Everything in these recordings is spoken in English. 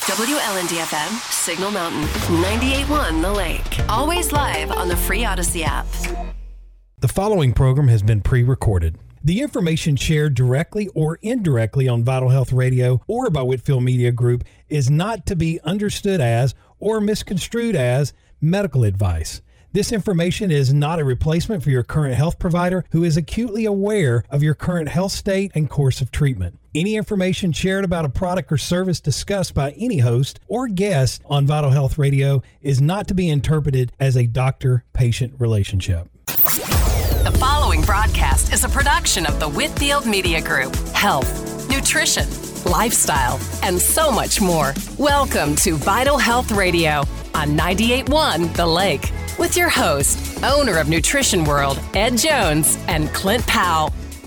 WLND-FM, Signal Mountain, 98.1 The Lake. Always live on the free Odyssey app. The following program has been pre-recorded. The information shared directly or indirectly on Vital Health Radio or by Whitfield Media Group is not to be understood as or misconstrued as medical advice. This information is not a replacement for your current health provider who is acutely aware of your current health state and course of treatment. Any information shared about a product or service discussed by any host or guest on Vital Health Radio is not to be interpreted as a doctor-patient relationship. The following broadcast is a production of the Whitfield Media Group. Health, nutrition, lifestyle, and so much more. Welcome to Vital Health Radio on 98.1 The Lake with your host, owner of Nutrition World, Ed Jones, and Clint Powell.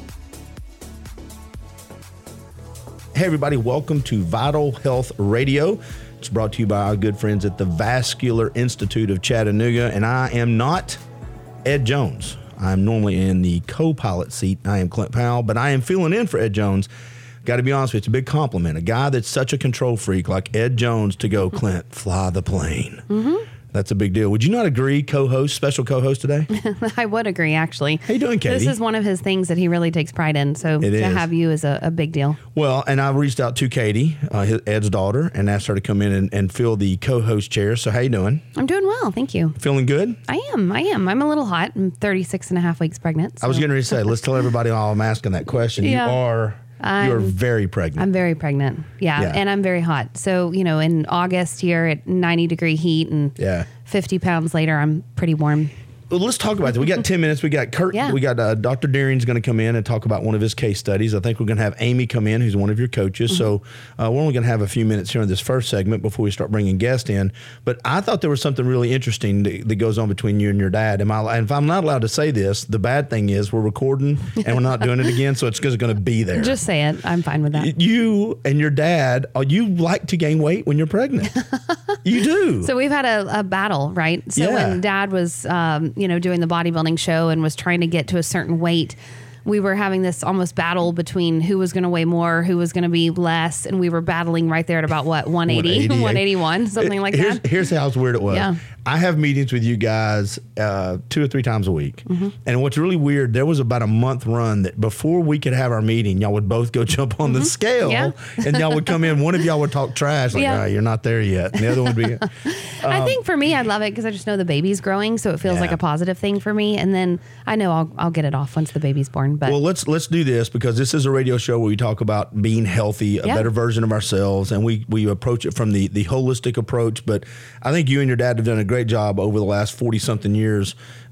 Hey everybody, welcome to Vital Health Radio. It's brought to you by our good friends at the Vascular Institute of Chattanooga, and I am not Ed Jones. I'm normally in the co-pilot seat. I am Clint Powell, but I am filling in for Ed Jones. Got to be honest with you, it's a big compliment. A guy that's such a control freak like Ed Jones to go, Clint, fly the plane. Mm-hmm. That's a big deal. Would you not agree, special co-host today? I would agree, actually. How you doing, Katie? This is one of his things that he really takes pride in, so have you is a big deal. Well, and I reached out to Katie, Ed's daughter, and asked her to come in and fill the co-host chair. So how you doing? I'm doing well, thank you. Feeling good? I am. I'm a little hot. I'm 36 and a half weeks pregnant. So. I was getting ready to say, let's tell everybody while I'm asking that question. Yeah. You're very pregnant. I'm very pregnant. Yeah. And I'm very hot. So, in August here at 90-degree heat and 50 pounds later, I'm pretty warm. Well, let's talk about that. We got 10 minutes. We got Kurt. Yeah. We got Dr. Deering's going to come in and talk about one of his case studies. I think we're going to have Amy come in, who's one of your coaches. Mm-hmm. So we're only going to have a few minutes here in this first segment before we start bringing guests in. But I thought there was something really interesting that goes on between you and your dad. And if I'm not allowed to say this, the bad thing is we're recording and we're not doing it again, so it's going to be there. Just say it. I'm fine with that. You and your dad, you like to gain weight when you're pregnant. You do. So we've had a battle, right? So when Dad was, doing the bodybuilding show and was trying to get to a certain weight, we were having this almost battle between who was going to weigh more, who was going to be less, and we were battling right there at about 180, 181, something like that. Here's how weird it was. Yeah. I have meetings with you guys 2 or 3 times a week. Mm-hmm. And what's really weird, there was about a month run that before we could have our meeting, y'all would both go jump on the scale and y'all would come in. One of y'all would talk trash like, you're not there yet. And the other one would be... I think for me, I love it because I just know the baby's growing, so it feels like a positive thing for me. And then I know I'll get it off once the baby's born. But well, let's do this because this is a radio show where we talk about being healthy, a better version of ourselves, and we approach it from the holistic approach. But I think you and your dad have done a great job over the last 40-something years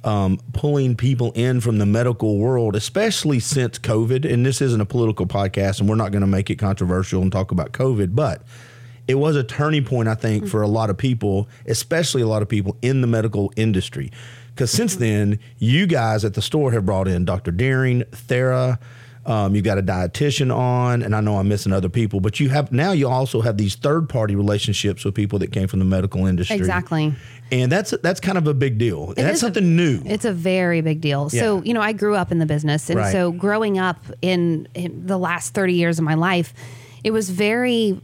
pulling people in from the medical world, especially since COVID. And this isn't a political podcast, and we're not going to make it controversial and talk about COVID, but it was a turning point, I think, for a lot of people, especially a lot of people in the medical industry. Because since then, you guys at the store have brought in Dr. Deering, Thera, you've got a dietitian on, and I know I'm missing other people, but you also have these third-party relationships with people that came from the medical industry. Exactly. And that's kind of a big deal. And that's something new. It's a very big deal. Yeah. So, I grew up in the business, and so growing up in the last 30 years of my life, it was very,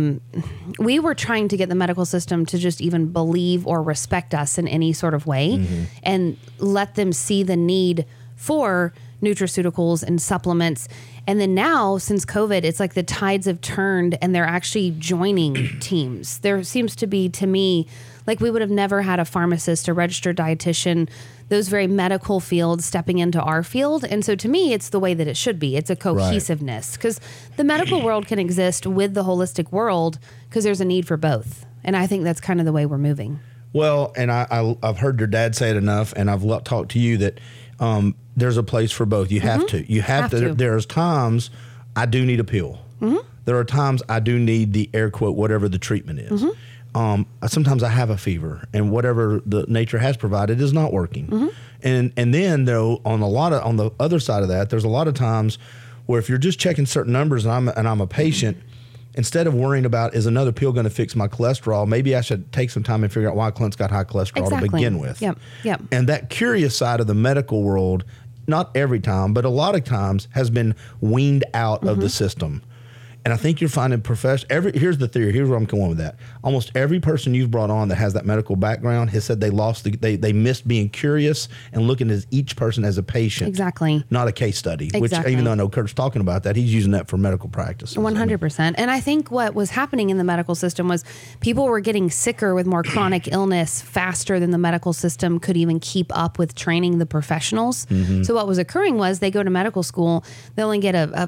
we were trying to get the medical system to just even believe or respect us in any sort of way and let them see the need for nutraceuticals and supplements. And then now, since COVID, it's like the tides have turned and they're actually joining teams. There seems to be, to me, like we would have never had a pharmacist, a registered dietitian, those very medical fields stepping into our field. And so to me, it's the way that it should be. It's a cohesiveness because the medical world can exist with the holistic world because there's a need for both. And I think that's kind of the way we're moving. Well, and I've heard your dad say it enough, and I've talked to you that there's a place for both. You have to. You have to. There's times I do need a pill. Mm-hmm. There are times I do need the air quote, whatever the treatment is. Mm-hmm. Sometimes I have a fever, and whatever the nature has provided is not working. Mm-hmm. And then though, on the other side of that, there's a lot of times where if you're just checking certain numbers and I'm a patient, instead of worrying about is another pill going to fix my cholesterol, maybe I should take some time and figure out why Clint's got high cholesterol to begin with. Yep. And that curious side of the medical world, not every time, but a lot of times, has been weaned out of the system. And I think you're finding here's the theory. Here's where I'm going with that. Almost every person you've brought on that has that medical background has said they missed being curious and looking at each person as a patient. Exactly. Not a case study, exactly. Which even though I know Kurt's talking about that, he's using that for medical practice. 100%. And I think what was happening in the medical system was people were getting sicker with more chronic illness faster than the medical system could even keep up with training the professionals. Mm-hmm. So what was occurring was they go to medical school, they only get a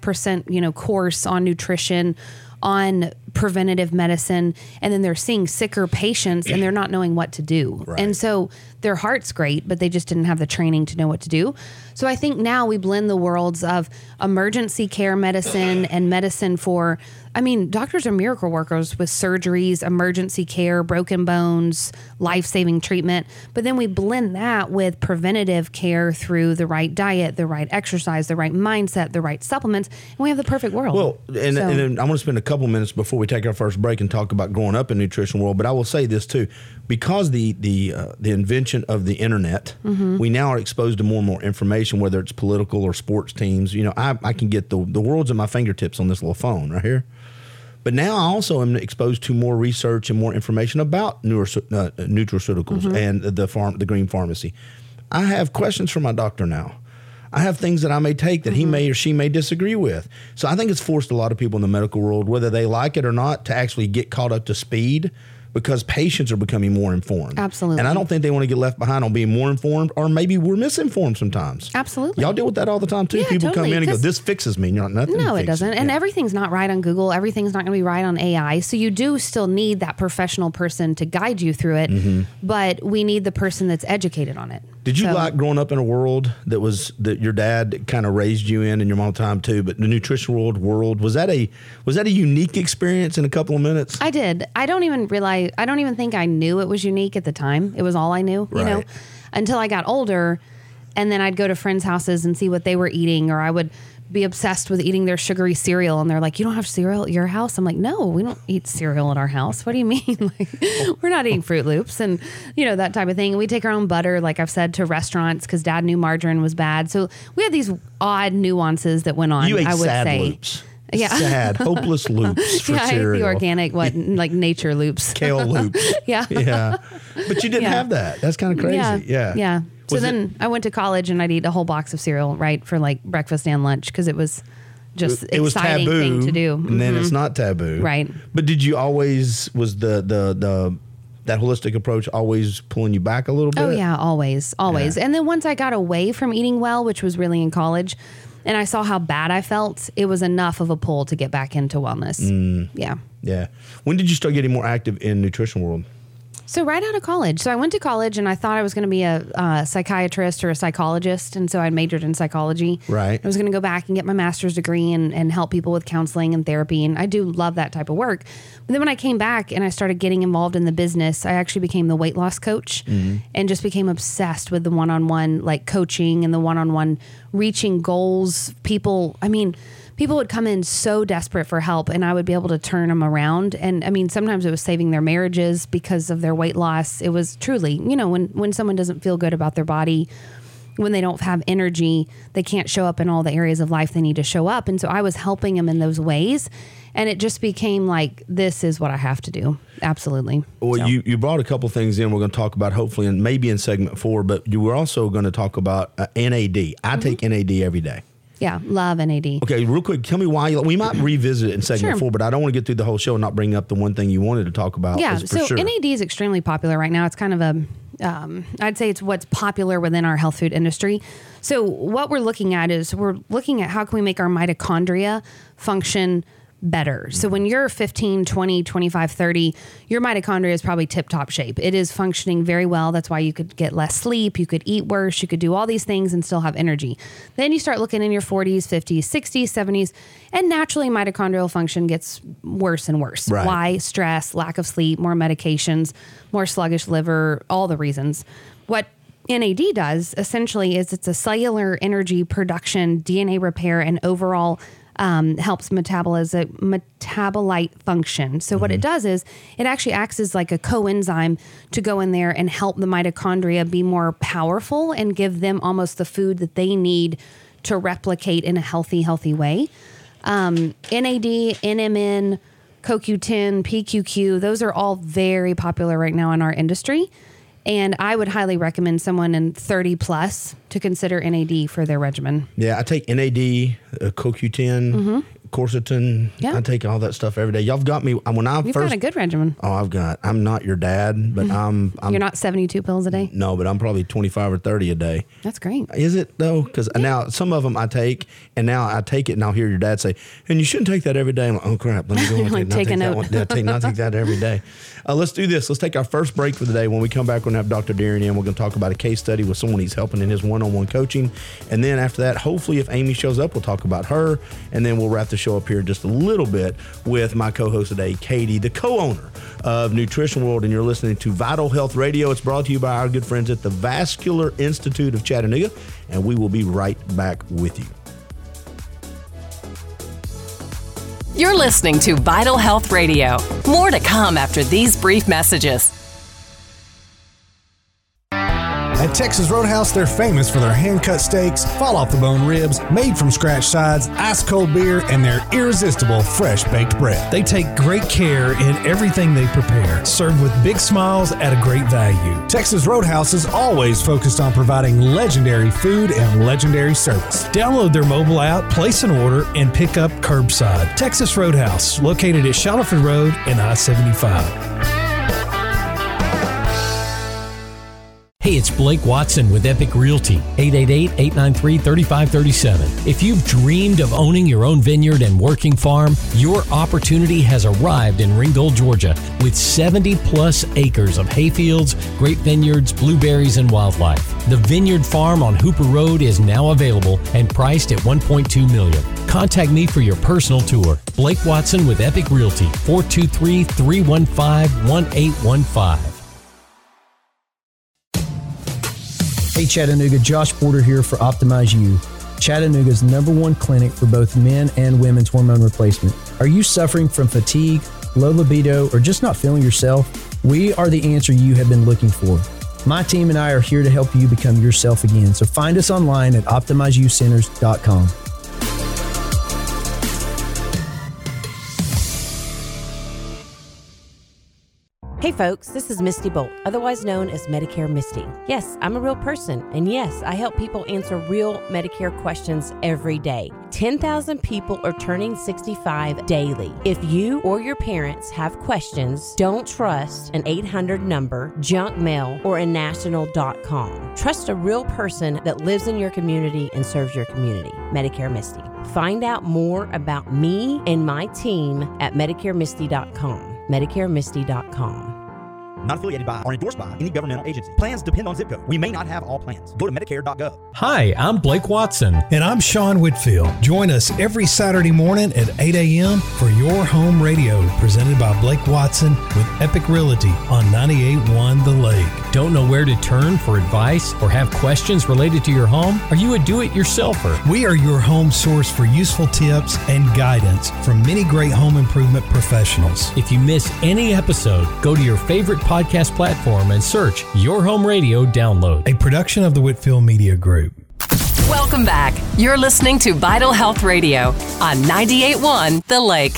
5%, course on nutrition, on preventative medicine, and then they're seeing sicker patients and they're not knowing what to do. Right. And so their heart's great, but they just didn't have the training to know what to do. So I think now we blend the worlds of emergency care medicine and medicine for, doctors are miracle workers with surgeries, emergency care, broken bones, life-saving treatment. But then we blend that with preventative care through the right diet, the right exercise, the right mindset, the right supplements, and we have the perfect world. Well, and I want to spend a couple minutes before we take our first break and talk about growing up in the nutrition world. But I will say this too, because the invention of the internet, mm-hmm. we now are exposed to more and more information, whether it's political or sports teams. I can get the world's at my fingertips on this little phone right here. But now I also am exposed to more research and more information about nutraceuticals mm-hmm. and the green pharmacy. I have questions for my doctor now. I have things that I may take that mm-hmm. he may or she may disagree with. So I think it's forced a lot of people in the medical world, whether they like it or not, to actually get caught up to speed, because patients are becoming more informed. Absolutely. And I don't think they want to get left behind on being more informed, or maybe we're misinformed sometimes. Absolutely. Y'all deal with that all the time too? Yeah, people totally, come in and go, this fixes me. Nothing. No, it doesn't. And everything's not right on Google. Everything's not going to be right on AI. So you do still need that professional person to guide you through it. Mm-hmm. But we need the person that's educated on it. Did you like growing up in a world that your dad kind of raised you in, and your mom time too, but the nutrition world, was that a unique experience in a couple of minutes? I did. I don't even think I knew it was unique at the time. It was all I knew, right. Until I got older, and then I'd go to friends' houses and see what they were eating, or I would be obsessed with eating their sugary cereal, and they're like, "You don't have cereal at your house?" I'm like, "No, we don't eat cereal at our house. What do you mean? We're not eating Fruit Loops," and that type of thing. And we take our own butter, like I've said, to restaurants because Dad knew margarine was bad. So we had these odd nuances that went on. You ate I would sad say. Loops. Yeah. Sad, hopeless loops for cereal. I ate the organic, like nature loops. Kale loops. Yeah. But you didn't have that. That's kind of crazy. Yeah. So then I went to college and I'd eat a whole box of cereal, right, for like breakfast and lunch, because it was just it was exciting taboo, thing to do. And then it's not taboo. Right. But did you always, was that holistic approach always pulling you back a little bit? Oh, yeah, always. Yeah. And then once I got away from eating well, which was really in college, and I saw how bad I felt, it was enough of a pull to get back into wellness. Yeah. Yeah. When did you start getting more active in nutrition world? So right out of college. So I went to college and I thought I was going to be a psychiatrist or a psychologist. And so I majored in psychology. Right. I was going to go back and get my master's degree and help people with counseling and therapy. And I do love that type of work. But then when I came back and I started getting involved in the business, I actually became the weight loss coach and just became obsessed with the one-on-one like coaching and the one-on-one reaching goals. People would come in so desperate for help, and I would be able to turn them around. And sometimes it was saving their marriages because of their weight loss. It was truly, when someone doesn't feel good about their body, when they don't have energy, they can't show up in all the areas of life they need to show up. And so I was helping them in those ways. And it just became like, this is what I have to do. Absolutely. Well, so. You brought a couple things in we're going to talk about hopefully, and maybe in segment 4, but you were also going to talk about NAD. I take NAD every day. Yeah, love NAD. Okay, real quick, tell me why. We might revisit it in segment 4, but I don't want to get through the whole show and not bring up the one thing you wanted to talk about. Yeah, so sure. NAD is extremely popular right now. It's kind of I'd say it's what's popular within our health food industry. So what we're looking at how can we make our mitochondria function better. So when you're 15, 20, 25, 30, your mitochondria is probably tip-top shape. It is functioning very well. That's why you could get less sleep. You could eat worse. You could do all these things and still have energy. Then you start looking in your 40s, 50s, 60s, 70s, and naturally mitochondrial function gets worse and worse. Right. Why? Stress, lack of sleep, more medications, more sluggish liver, all the reasons. What NAD does essentially is it's a cellular energy production, DNA repair, and overall helps metabolite function. So what it does is it actually acts as like a coenzyme to go in there and help the mitochondria be more powerful and give them almost the food that they need to replicate in a healthy way. NAD, NMN, CoQ10, PQQ, those are all very popular right now in our industry. And I would highly recommend someone in 30 plus to consider NAD for their regimen. Yeah, I take NAD, CoQ10, quercetin. Yeah. I take all that stuff every day. Y'all have got me when I You've got a good regimen. Oh, I'm not your dad, but I'm You're not 72 pills a day? No, but I'm probably 25 or 30 a day. That's great. Is it though? Because now some of them I take, and now I take it, and I'll hear your dad say, "And you shouldn't take that every day." I'm like, "Oh crap, let me go and take a note. Not take that every day." Let's do this. Let's take our first break for the day. When we come back, we're going to have Dr. Deering in. We're going to talk about a case study with someone he's helping in his one-on-one coaching. And then after that, hopefully if Amy shows up, we'll talk about her. And then we'll wrap the show up here just a little bit with my co-host today, Katie, the co-owner of Nutrition World. And you're listening to Vital Health Radio. It's brought to you by our good friends at the Vascular Institute of Chattanooga. And we will be right back with you. You're listening to Vital Health Radio. More to come after these brief messages. At Texas Roadhouse, they're famous for their hand-cut steaks, fall-off-the-bone ribs, made-from-scratch sides, ice-cold beer, and their irresistible fresh-baked bread. They take great care in everything they prepare, served with big smiles at a great value. Texas Roadhouse is always focused on providing legendary food and legendary service. Download their mobile app, place an order, and pick up curbside. Texas Roadhouse, located at Shallowford Road and I-75. Hey, it's Blake Watson with Epic Realty, 888-893-3537. If you've dreamed of owning your own vineyard and working farm, your opportunity has arrived in Ringgold, Georgia, with 70-plus acres of hayfields, grape vineyards, blueberries, and wildlife. The Vineyard Farm on Hooper Road is now available and priced at $1.2 million. Contact me for your personal tour. Blake Watson with Epic Realty, 423-315-1815. Hey Chattanooga, Josh Porter here for Optimize You, Chattanooga's #1 clinic for both men and women's hormone replacement. Are you suffering from fatigue, low libido, or just not feeling yourself? We are the answer you have been looking for. My team and I are here to help you become yourself again, so find us online at OptimizeYouCenters.com. Hey folks, this is Misty Bolt, otherwise known as Medicare Misty. Yes, I'm a real person, and yes, I help people answer real Medicare questions every day. 10,000 people are turning 65 daily. If you or your parents have questions, don't trust an 800 number, junk mail, or a national.com. Trust a real person that lives in your community and serves your community. Medicare Misty. Find out more about me and my team at MedicareMisty.com. MedicareMisty.com. Not affiliated by or endorsed by any governmental agency. Plans depend on zip code. We may not have all plans. Go to Medicare.gov. Hi, I'm Blake Watson. And I'm Sean Whitfield. Join us every Saturday morning at 8 a.m. for Your Home Radio, presented by Blake Watson with Epic Realty on 98.1 The Lake. Don't know where to turn for advice or have questions related to your home? Are you a do-it-yourselfer? We are your home source for useful tips and guidance from many great home improvement professionals. If you miss any episode, go to your favorite podcast platform and search Your Home Radio Download. A production of the Whitfield Media Group. Welcome back. You're listening to Vital Health Radio on 98.1 The Lake.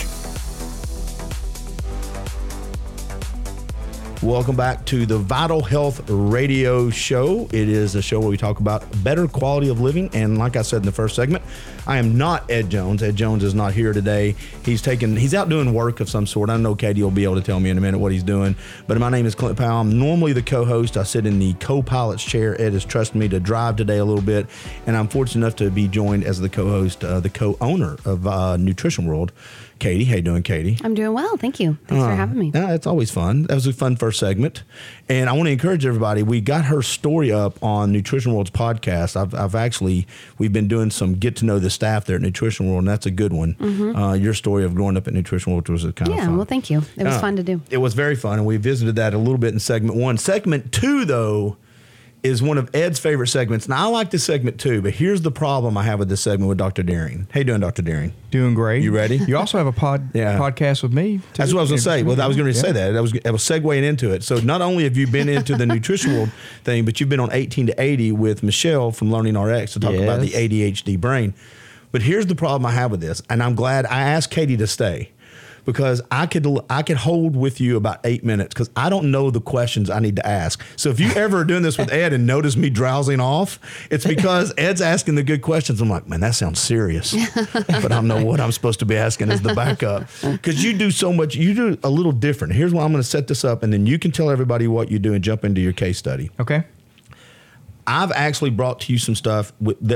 Welcome back to the Vital Health Radio Show. It is a show where we talk about better quality of living. And like I said in the first segment, I am not Ed Jones. Ed Jones is not here today. He's out doing work of some sort. I know Katie will be able to tell me in a minute what he's doing. But my name is Clint Powell. I'm normally the co-host. I sit in the co-pilot's chair. Ed has trusted me to drive today a little bit. And I'm fortunate enough to be joined as the co-host, the co-owner of Nutrition World. Katie, how you doing, Katie? I'm doing well, thank you. Thanks for having me. Yeah, it's always fun. That was a fun first segment, and I want to encourage everybody. We got her story up on Nutrition World's podcast. We've been doing some get to know the staff there at Nutrition World, and that's a good one. Mm-hmm. Your story of growing up at Nutrition World was kind of fun. Yeah, well, thank you. It was fun to do. It was very fun, and we visited that a little bit in segment 1. Segment 2, though, is one of Ed's favorite segments. Now, I like this segment too, but here's the problem I have with this segment with Dr. Deering. How you doing, Dr. Deering? Doing great. You ready? You also have a podcast with me, too. That's what I was going to say. Well, I was going to say that. I was segueing into it. So not only have you been into the Nutrition World thing, but you've been on 18 to 80 with Michelle from Learning RX to talk about the ADHD brain. But here's the problem I have with this, and I'm glad I asked Katie to stay, because I could hold with you about 8 minutes, because I don't know the questions I need to ask. So if you ever are doing this with Ed and notice me drowsing off, it's because Ed's asking the good questions. I'm like, man, that sounds serious, but I don't know what I'm supposed to be asking as the backup, because you do so much. You do a little different. Here's why I'm going to set this up, and then you can tell everybody what you do and jump into your case study. Okay. I've actually brought to you some stuff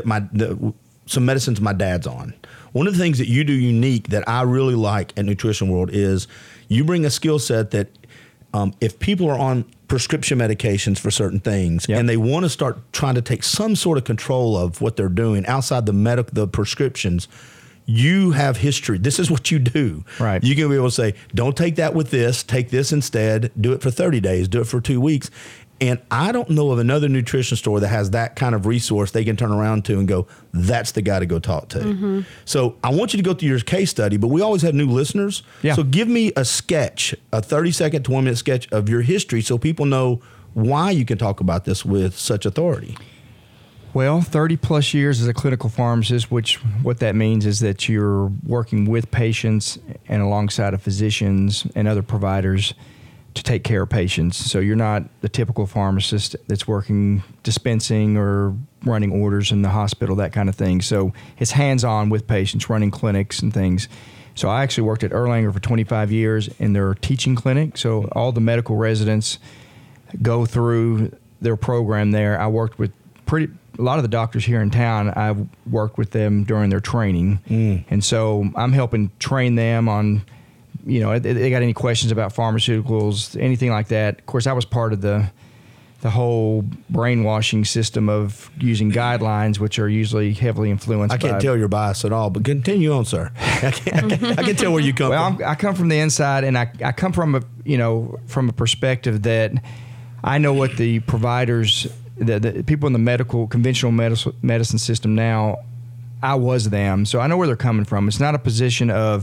some medicines my dad's on. One of the things that you do unique that I really like at Nutrition World is you bring a skill set that if people are on prescription medications for certain things and they want to start trying to take some sort of control of what they're doing outside the prescriptions, you have history. This is what you do. Right. You can be able to say, don't take that with this, take this instead, do it for 30 days, do it for 2 weeks. And I don't know of another nutrition store that has that kind of resource they can turn around to and go, that's the guy to go talk to. Mm-hmm. So I want you to go through your case study, but we always have new listeners. Yeah. So give me a sketch, a 30-second to 1-minute sketch of your history so people know why you can talk about this with such authority. Well, 30 plus years as a clinical pharmacist, which what that means is that you're working with patients and alongside of physicians and other providers to take care of patients. So you're not the typical pharmacist that's working dispensing or running orders in the hospital, that kind of thing. So it's hands-on with patients, running clinics and things. So I actually worked at Erlanger for 25 years in their teaching clinic. So all the medical residents go through their program there. I worked with a lot of the doctors here in town. I've worked with them during their training. And so I'm helping train them on, they got any questions about pharmaceuticals, anything like that. Of course, I was part of the whole brainwashing system of using guidelines, which are usually heavily influenced. I can't tell your bias at all, but continue on, sir. I can tell where you come from. I come from the inside, and I come from a perspective that I know what the providers, the people in the conventional medicine system now, I was them, so I know where they're coming from. It's not a position of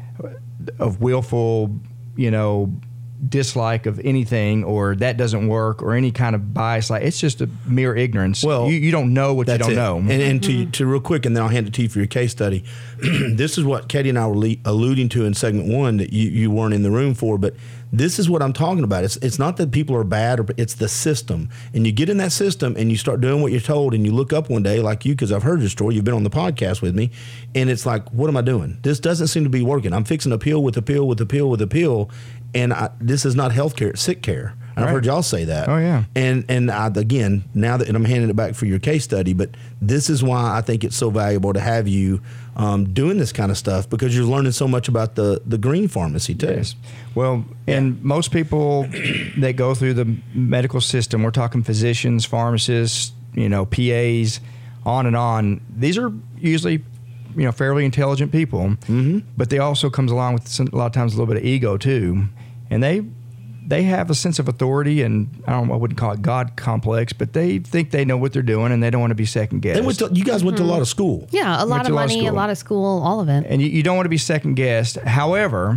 willful, dislike of anything, or that doesn't work, or any kind of bias. Like, it's just a mere ignorance. Well, you don't know what you don't know. And to real quick, and then I'll hand it to you for your case study. This is what Katie and I were alluding to in segment 1 that you weren't in the room for, but this is what I'm talking about. It's not that people are bad, it's the system. And you get in that system and you start doing what you're told, and you look up one day, like you, because I've heard your story, you've been on the podcast with me, and it's like, what am I doing? This doesn't seem to be working. I'm fixing a pill with a pill with a pill with a pill, and this is not healthcare, it's sick care. And I've heard y'all say that. Oh, yeah. And again, now that I'm handing it back for your case study, but this is why I think it's so valuable to have you doing this kind of stuff, because you're learning so much about the green pharmacy too. Yes. Well, and most people that go through the medical system, we're talking physicians, pharmacists, PAs, on and on. These are usually, fairly intelligent people, but they also comes along with a lot of times a little bit of ego too, and they have a sense of authority, and I wouldn't call it God complex, but they think they know what they're doing, and they don't want to be second guessed. You guys went to a lot of school. Yeah, a lot of money, a lot of school, all of it. And you don't want to be second guessed. However,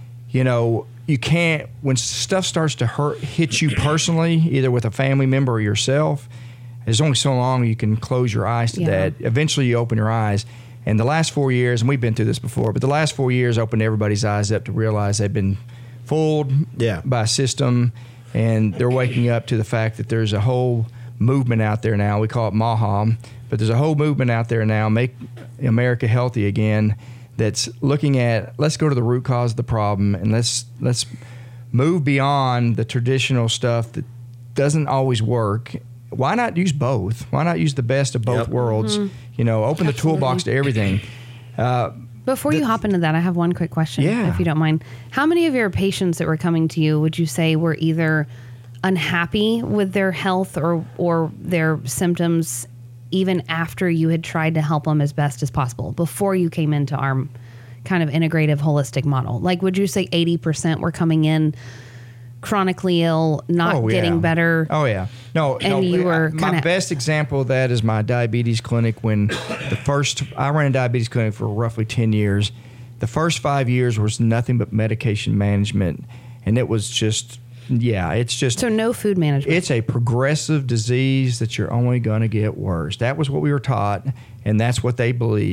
you can't, when stuff starts to hit you personally, either with a family member or yourself, there's only so long you can close your eyes to that. Eventually you open your eyes. And the last 4 years, and we've been through this before, but the last 4 years opened everybody's eyes up to realize they've been fooled by a system, and they're waking up to the fact that there's a whole movement out there now. We call it MAHA, but there's a whole movement out there now, Make America Healthy Again, that's looking at, let's go to the root cause of the problem, and let's move beyond the traditional stuff that doesn't always work. Why not use both? Why not use the best of both worlds? Open the toolbox to everything. Before you hop into that, I have one quick question, if you don't mind. How many of your patients that were coming to you would you say were either unhappy with their health or their symptoms even after you had tried to help them as best as possible, before you came into our kind of integrative holistic model? Like, would you say 80% were coming in chronically ill, not getting better? Oh, yeah. No, you were my best example of that is my diabetes clinic. When I ran a diabetes clinic for roughly 10 years. The first 5 years was nothing but medication management. And it was just, it's just. So no food management. It's a progressive disease that you're only going to get worse. That was what we were taught, and that's what they believe.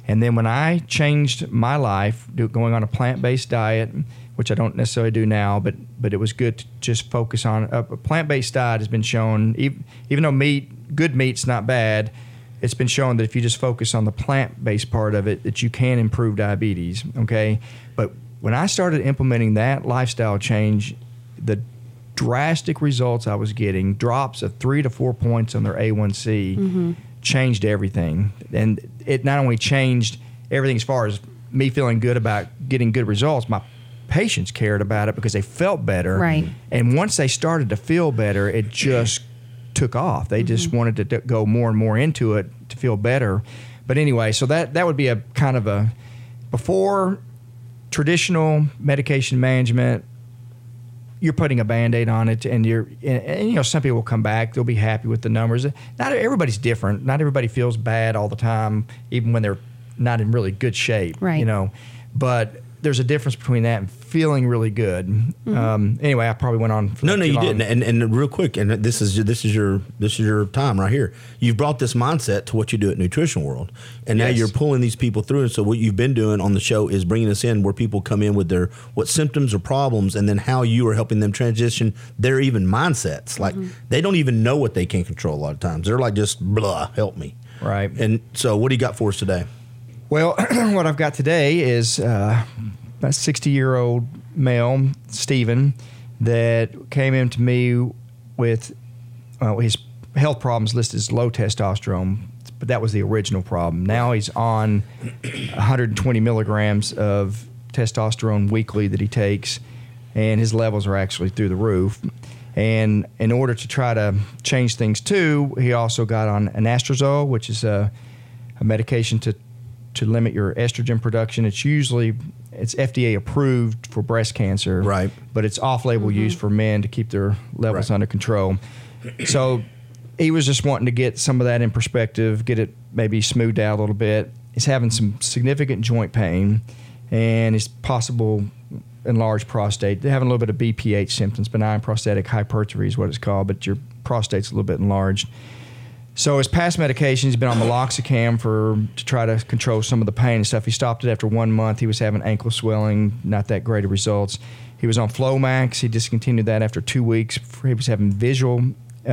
And then when I changed my life, going on a plant-based diet, which I don't necessarily do now, but it was good to just focus on a plant-based diet. Has been shown, even though good meat's not bad, it's been shown that if you just focus on the plant-based part of it, that you can improve diabetes, okay? But when I started implementing that lifestyle change, the drastic results I was getting, drops of 3 to 4 points on their A1C, changed everything. And it not only changed everything as far as me feeling good about getting good results, my patients cared about it because they felt better. Right. And once they started to feel better, it just took off. They just wanted to go more and more into it to feel better. But anyway, so that would be a kind of a before traditional medication management. You're putting a Band-Aid on it, and you know, some people will come back. They'll be happy with the numbers. Not everybody's different. Not everybody feels bad all the time, even when they're not in really good shape. Right. You know, but there's a difference between that and feeling really good. Anyway, I probably went on. No, you didn't. And real quick, and this is your time right here. You've brought this mindset to what you do at Nutrition World, and now you're pulling these people through. And so what you've been doing on the show is bringing us in where people come in with their what symptoms or problems, and then how you are helping them transition their even mindsets. Like they don't even know what they can control a lot of times. They're like just blah, help me. Right. And so what do you got for us today? Well, what I've got today is a 60-year-old male, Stephen, that came into me with his health problems listed as low testosterone, but that was the original problem. Now he's on 120 milligrams of testosterone weekly that he takes, and his levels are actually through the roof. And in order to try to change things too, he also got on anastrozole, which is a medication to limit your estrogen production. It's FDA approved for breast cancer, right? But it's off-label use for men to keep their levels under control. So he was just wanting to get some of that in perspective, get it maybe smoothed out a little bit. He's having some significant joint pain, and his possible enlarged prostate. They're having a little bit of BPH symptoms, benign prostatic hypertrophy is what it's called, but your prostate's a little bit enlarged. So his past medications, he's been on meloxicam to try to control some of the pain and stuff. He stopped it after 1 month. He was having ankle swelling, not that great of results. He was on Flomax. He discontinued that after 2 weeks. He was having vision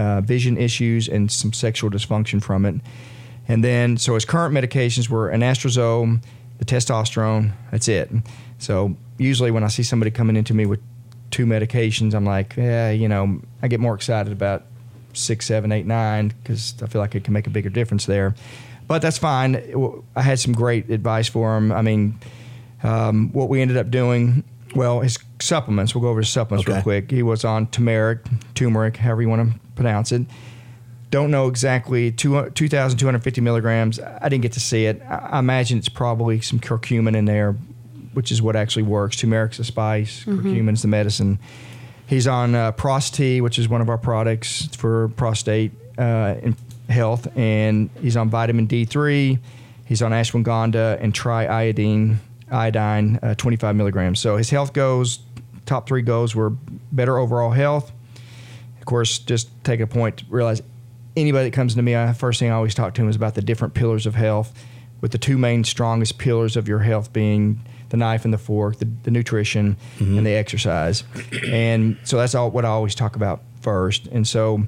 issues and some sexual dysfunction from it. And then, so his current medications were anastrozole, the testosterone, that's it. So usually when I see somebody coming into me with 2 medications, I'm like, I get more excited about 6, 7, 8, 9 because I feel like it can make a bigger difference there. But that's fine. I had some great advice for him. I mean, what we ended up doing, well, his supplements, we'll go over his supplements real quick. He was on turmeric, however you want to pronounce it. Don't know exactly, 2,250 milligrams. I didn't get to see it. I imagine it's probably some curcumin in there, which is what actually works. Turmeric's a spice, curcumin's the medicine. He's on Prost-T, which is one of our products for prostate health, and he's on vitamin D3. He's on ashwagandha and triiodine, 25 milligrams. So his health goals, top 3 goals were better overall health. Of course, just take a point to realize anybody that comes to me, first thing I always talk to him is about the different pillars of health, with the 2 main strongest pillars of your health being the knife and the fork, the nutrition, and the exercise. And so that's what I always talk about first. And so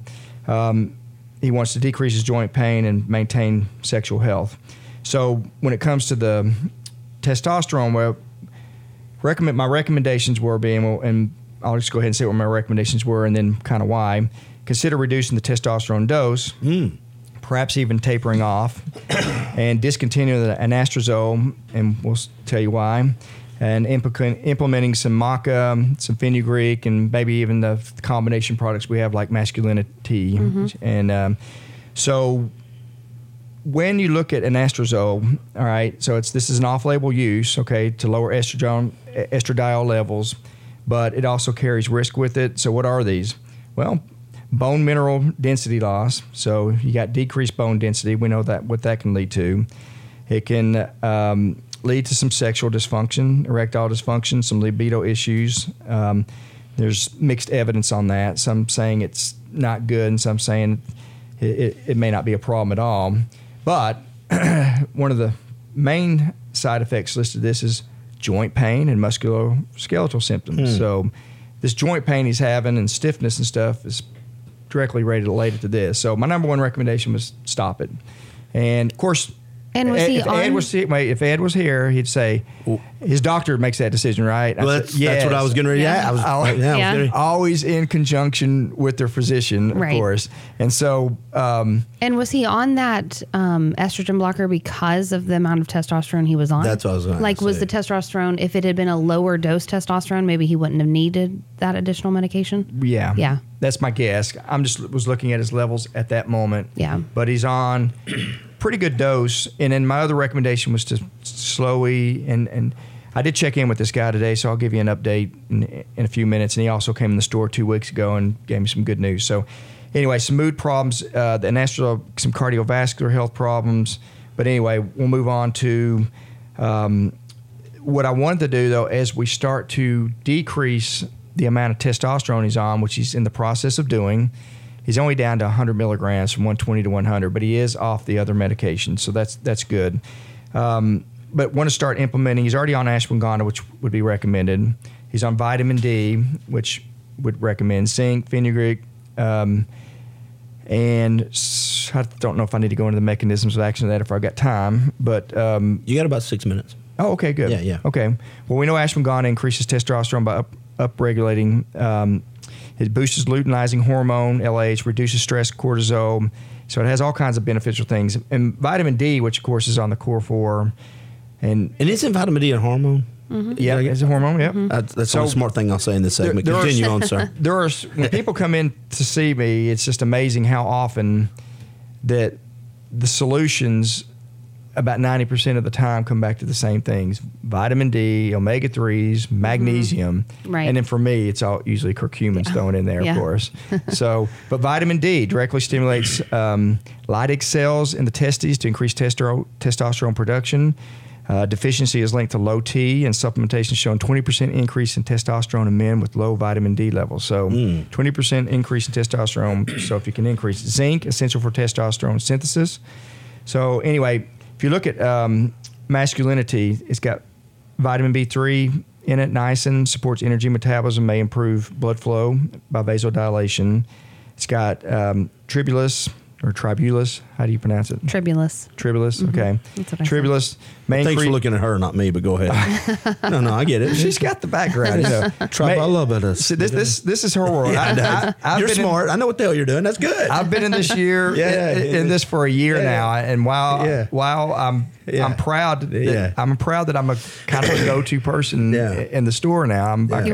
he wants to decrease his joint pain and maintain sexual health. So when it comes to the testosterone, my recommendations were and I'll just go ahead and say what my recommendations were and then kind of why. Consider reducing the testosterone dose. Perhaps even tapering off, and discontinue the anastrozole, and we'll tell you why, and implementing some maca, some fenugreek, and maybe even the combination products we have like masculinity. And so when you look at anastrozole, all right, so this is an off-label use, okay, to lower estradiol levels, but it also carries risk with it. So what are these? Well, bone mineral density loss. So you got decreased bone density. We know that what that can lead to. It can lead to some sexual dysfunction, erectile dysfunction, some libido issues. There's mixed evidence on that. Some saying it's not good, and some saying it may not be a problem at all. But one of the main side effects listed this is joint pain and musculoskeletal symptoms. So this joint pain he's having and stiffness and stuff is directly related to this. So my number one recommendation was stop it. And of course, and was if Ed was here, he'd say his doctor makes that decision, right? Well, that's what I was getting ready to ask. Always in conjunction with their physician, of course. And so, and was he on that estrogen blocker because of the amount of testosterone he was on? That's what I was going to say. Was the testosterone, if it had been a lower dose testosterone, maybe he wouldn't have needed that additional medication? Yeah. That's my guess. Was looking at his levels at that moment. Yeah. But he's on pretty good dose. And then my other recommendation was to slowly, and I did check in with this guy today, so I'll give you an update in a few minutes. And he also came in the store 2 weeks ago and gave me some good news. So anyway, some mood problems, and some cardiovascular health problems. But anyway, we'll move on to what I wanted to do, though, as we start to decrease the amount of testosterone he's on, which he's in the process of doing. He's only down to 100 milligrams from 120 to 100, but he is off the other medications, so that's good. But want to start implementing. He's already on ashwagandha, which would be recommended. He's on vitamin D, which would recommend zinc, fenugreek, and I don't know if I need to go into the mechanisms of action of that if I've got time, but you got about 6 minutes. Oh, okay, good. Yeah. Okay. Well, we know ashwagandha increases testosterone by upregulating. It boosts luteinizing hormone, LH, reduces stress, cortisol. So it has all kinds of beneficial things. And vitamin D, which of course is on the core 4. And isn't vitamin D a hormone? Mm-hmm. Yeah, it's a hormone, yeah. Mm-hmm. That's the smart thing I'll say in this segment. Continue on, sir. When people come in to see me, it's just amazing how often that the solutions about 90% of the time come back to the same things: vitamin D, omega-3s, magnesium. Right. And then for me, it's all usually curcumin's thrown in there, of course. So, but vitamin D directly stimulates Leydig cells in the testes to increase testosterone production. Deficiency is linked to low T, and supplementation showing 20% increase in testosterone in men with low vitamin D levels. So 20% increase in testosterone. So if you can increase zinc, essential for testosterone synthesis. So anyway, if you look at masculinity, it's got vitamin B3 in it. Niacin supports energy metabolism, may improve blood flow by vasodilation. It's got tribulus. Or tribulus, how do you pronounce it? Tribulus. Tribulus, okay. That's what I Tribulus. Thanks for looking at her, not me, but go ahead. No, I get it. She's got the background. Tribalubidus. This is her world. You're smart. I know what the hell you're doing. That's good. I've been in this year, in this for a year now, and while I'm proud that I'm a kind of a go-to person in the store now.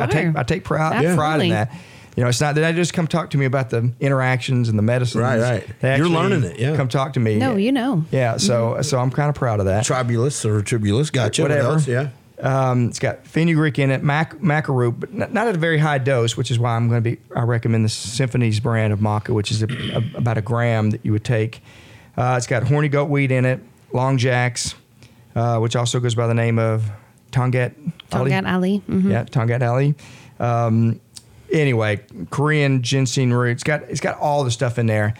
I take pride in that. You know, it's not that they just come talk to me about the interactions and the medicines. Right. You're learning it. Yeah. Come talk to me. No, you know. Yeah. So I'm kind of proud of that. Tribulus. Gotcha. Whatever. What else? Yeah. It's got fenugreek in it, maca, but not at a very high dose, which is why I recommend the Symphony's brand of maca, which is about 1 gram that you would take. It's got horny goat weed in it, long jacks, which also goes by the name of Tongat Ali. Mm-hmm. Yeah, Tongat Ali. Anyway, Korean ginseng root. It's got all the stuff in there.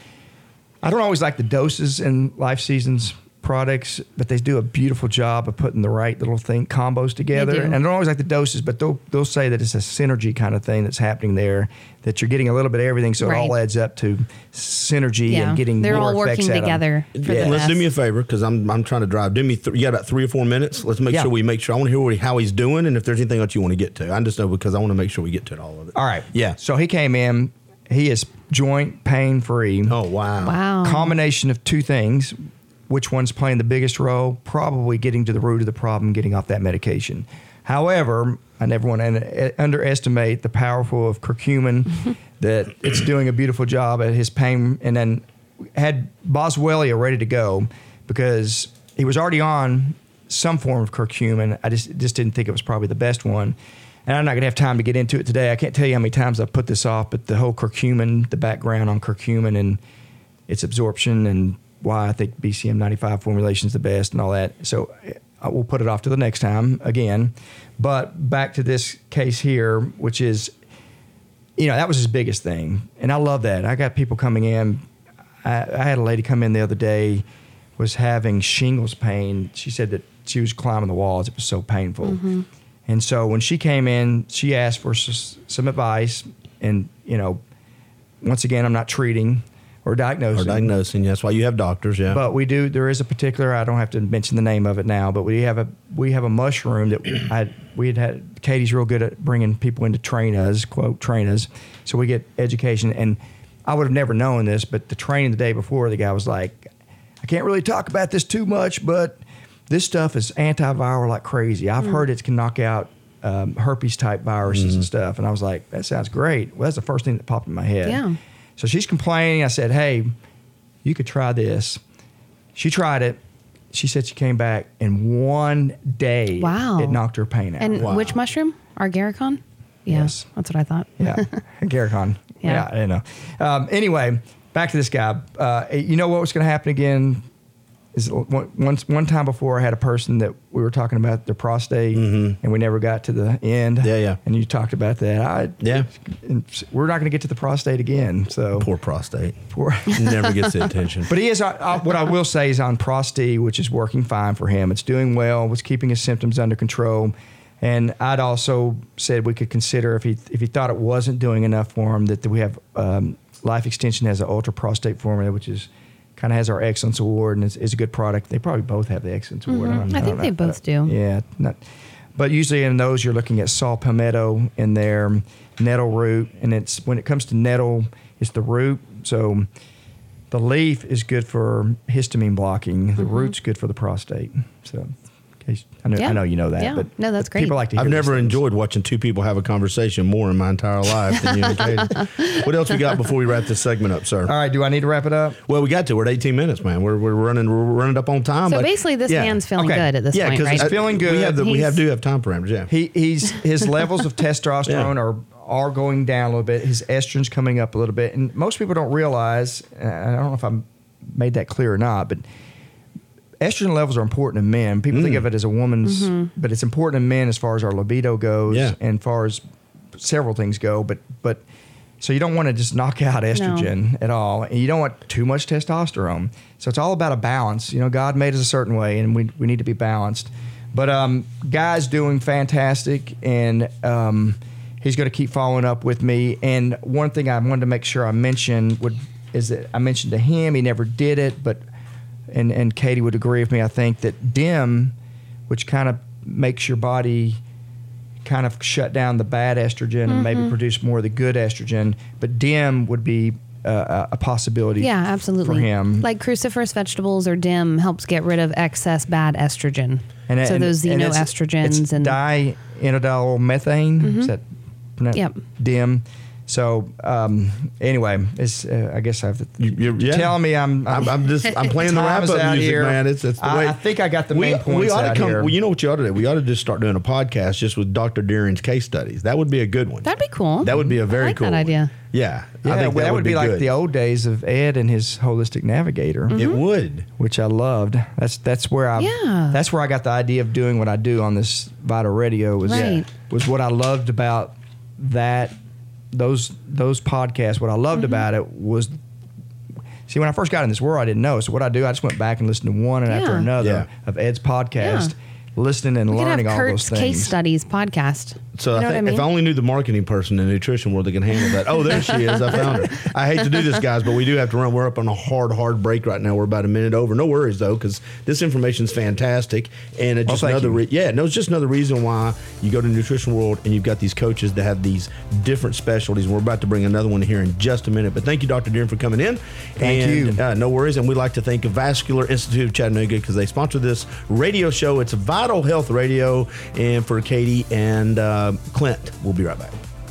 I don't always like the doses in Life Seasons products, but they do a beautiful job of putting the right little combos together. And I don't always like the doses, but they'll say that it's a synergy kind of thing that's happening there, that you're getting a little bit of everything, so it all adds up to synergy and getting they're more all working together. Let's do me a favor, because I'm trying to drive. Do me you got about 3 or 4 minutes. Let's make sure I want to hear how he's doing, and if there's anything else you want to get to. I just know because I want to make sure we get to all of it. All right. Yeah. So he came in. He is joint pain free. Oh wow. Wow. Combination of two things. Which one's playing the biggest role? Probably getting to the root of the problem, getting off that medication. However, I never want to underestimate the powerful of curcumin, that it's doing a beautiful job at his pain. And then had Boswellia ready to go because he was already on some form of curcumin. I just didn't think it was probably the best one. And I'm not going to have time to get into it today. I can't tell you how many times I've put this off, but the whole curcumin, the background on curcumin and its absorption and why I think BCM 95 formulation is the best and all that. So I will put it off to the next time again. But back to this case here, which is, that was his biggest thing. And I love that. I got people coming in. I had a lady come in the other day was having shingles pain. She said that she was climbing the walls. It was so painful. Mm-hmm. And so when she came in, she asked for some advice. And, once again, I'm not treating or diagnosing. That's why you have doctors, yeah. But we do. There is a particular. I don't have to mention the name of it now. But we have a mushroom that we had. Katie's real good at bringing people in to train us, quote, train us. So we get education. And I would have never known this, but the training the day before, the guy was like, I can't really talk about this too much, but this stuff is antiviral like crazy. I've heard it can knock out herpes type viruses and stuff. And I was like, that sounds great. Well, that's the first thing that popped in my head. Yeah. So she's complaining. I said, hey, you could try this. She tried it. She said she came back in one day. Wow. It knocked her pain out. And which mushroom? Argaricon? Yeah, yes. That's what I thought. Yeah, Argaricon. Yeah, I didn't know. Anyway, back to this guy. You know what was going to happen again? Is one time before I had a person that we were talking about their prostate, and we never got to the end. Yeah. And you talked about that. We're not going to get to the prostate again. So poor prostate. Never gets the attention. But he is. What I will say is on Prosti, which is working fine for him. It's doing well. Was keeping his symptoms under control. And I'd also said we could consider if he thought it wasn't doing enough for him that we have Life Extension has an ultra prostate formula, which is kind of has our Excellence Award and is a good product. They probably both have the Excellence Award. I think they both do. Yeah. But usually in those, you're looking at saw palmetto in there, nettle root. And when it comes to nettle, it's the root. So the leaf is good for histamine blocking. The root's good for the prostate. So I know you know that. Yeah. But no, that's great. People like to hear I've never things. enjoyed watching two people have a conversation more in my entire life than you and Katie. What else we got before we wrap this segment up, sir? All right. Do I need to wrap it up? Well, we got to. We're at 18 minutes, man. We're running up on time. So basically, this man's feeling good at this point, right? Yeah, because He's feeling good. We have time parameters. Yeah. His levels of testosterone are going down a little bit. His estrogen's coming up a little bit, and most people don't realize. I don't know if I made that clear or not, but estrogen levels are important in men. People think of it as a woman's, but it's important in men as far as our libido goes, and far as several things go. But so you don't want to just knock out estrogen at all, and you don't want too much testosterone. So it's all about a balance. God made us a certain way, and we need to be balanced. But guy's doing fantastic, and he's going to keep following up with me. And one thing I wanted to make sure I mentioned is that I mentioned to him, he never did it, but and Katie would agree with me, I think, that DIM, which kind of makes your body kind of shut down the bad estrogen and maybe produce more of the good estrogen, but DIM would be a possibility absolutely. for him. Like cruciferous vegetables or DIM helps get rid of excess bad estrogen. So those xenoestrogens. It's diindolylmethane, is that pronounced? DIM. So anyway, it's I guess I have to. You're telling me I'm playing the wrap up music, here. Man. It's the way. I think I got the main points we ought to out come. here. Well, you know what you ought to do? We ought to just start doing a podcast just with Dr. Deering's case studies. That would be a good one. That'd be cool. That would be a very cool that idea. One. Yeah, I think that would be like good. the old days of Ed and his holistic navigator. It would, which I loved. That's where I got the idea of doing what I do on this Vital Radio was what I loved about that. Those podcasts, what I loved about it was, see, when I first got in this world, I didn't know. So what I do, I just went back and listened to one after another of Ed's podcast, listening and learning all those things. Case studies podcast. So I think if I only knew the marketing person in the nutrition world that can handle that. Oh, there she is. I found her. I hate to do this, guys, but we do have to run. We're up on a hard break right now. We're about a minute over. No worries, though, because this information is fantastic. And it's just it's just another reason why you go to the nutrition world and you've got these coaches that have these different specialties. And we're about to bring another one here in just a minute. But thank you, Dr. Deering, for coming in. Thank you. No worries. And we'd like to thank Vascular Institute of Chattanooga because they sponsor this radio show. It's Vital Health Radio. And for Katie and Clint, we'll be right back.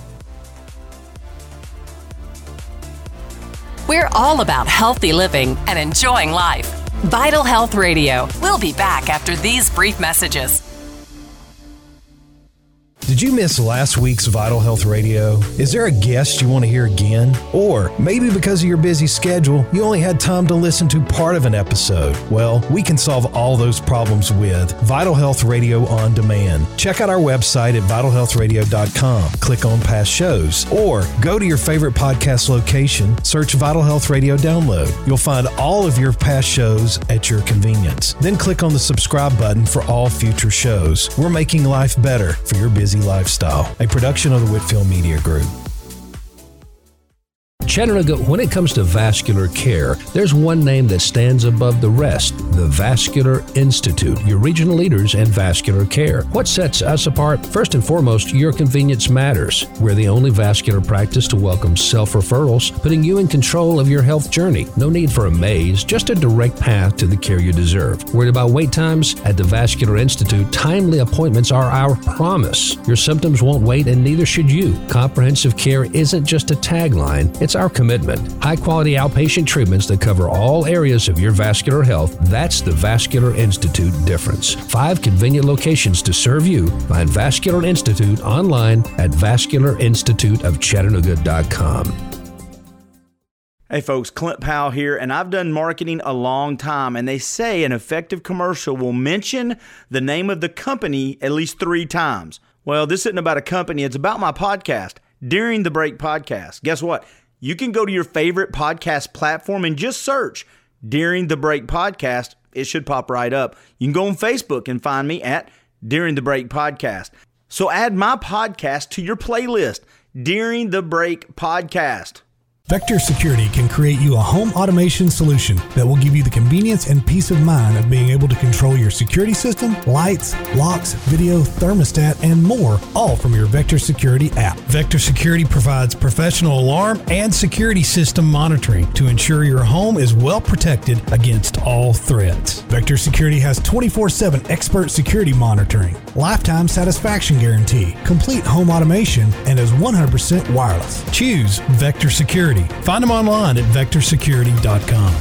We're all about healthy living and enjoying life. Vital Health Radio. We'll be back after these brief messages. Did you miss last week's Vital Health Radio? Is there a guest you want to hear again? Or maybe because of your busy schedule, you only had time to listen to part of an episode? Well, we can solve all those problems with Vital Health Radio On Demand. Check out our website at vitalhealthradio.com. Click on past shows, or go to your favorite podcast location, search Vital Health Radio Download. You'll find all of your past shows at your convenience. Then click on the subscribe button for all future shows. We're making life better for your busy lifestyle. A production of the Whitfield Media Group. Chattanooga, when it comes to vascular care, there's one name that stands above the rest, the Vascular Institute, your regional leaders in vascular care. What sets us apart? First and foremost, your convenience matters. We're the only vascular practice to welcome self-referrals, putting you in control of your health journey. No need for a maze, just a direct path to the care you deserve. Worried about wait times? At the Vascular Institute, timely appointments are our promise. Your symptoms won't wait, and neither should you. Comprehensive care isn't just a tagline, it's our commitment. High-quality outpatient treatments that cover all areas of your vascular health. That's the Vascular Institute difference. 5 convenient locations to serve you. Find Vascular Institute online at vascularinstituteofchattanooga.com. Hey folks, Clint Powell here, and I've done marketing a long time, and they say an effective commercial will mention the name of the company at least 3 times. Well, this isn't about a company, it's about my podcast, During the Break Podcast. Guess what? You can go to your favorite podcast platform and just search During the Break Podcast. It should pop right up. You can go on Facebook and find me at During the Break Podcast. So add my podcast to your playlist, During the Break Podcast. Vector Security can create you a home automation solution that will give you the convenience and peace of mind of being able to control your security system, lights, locks, video, thermostat, and more, all from your Vector Security app. Vector Security provides professional alarm and security system monitoring to ensure your home is well protected against all threats. Vector Security has 24/7 expert security monitoring, lifetime satisfaction guarantee, complete home automation, and is 100% wireless. Choose Vector Security. Find them online at vectorsecurity.com.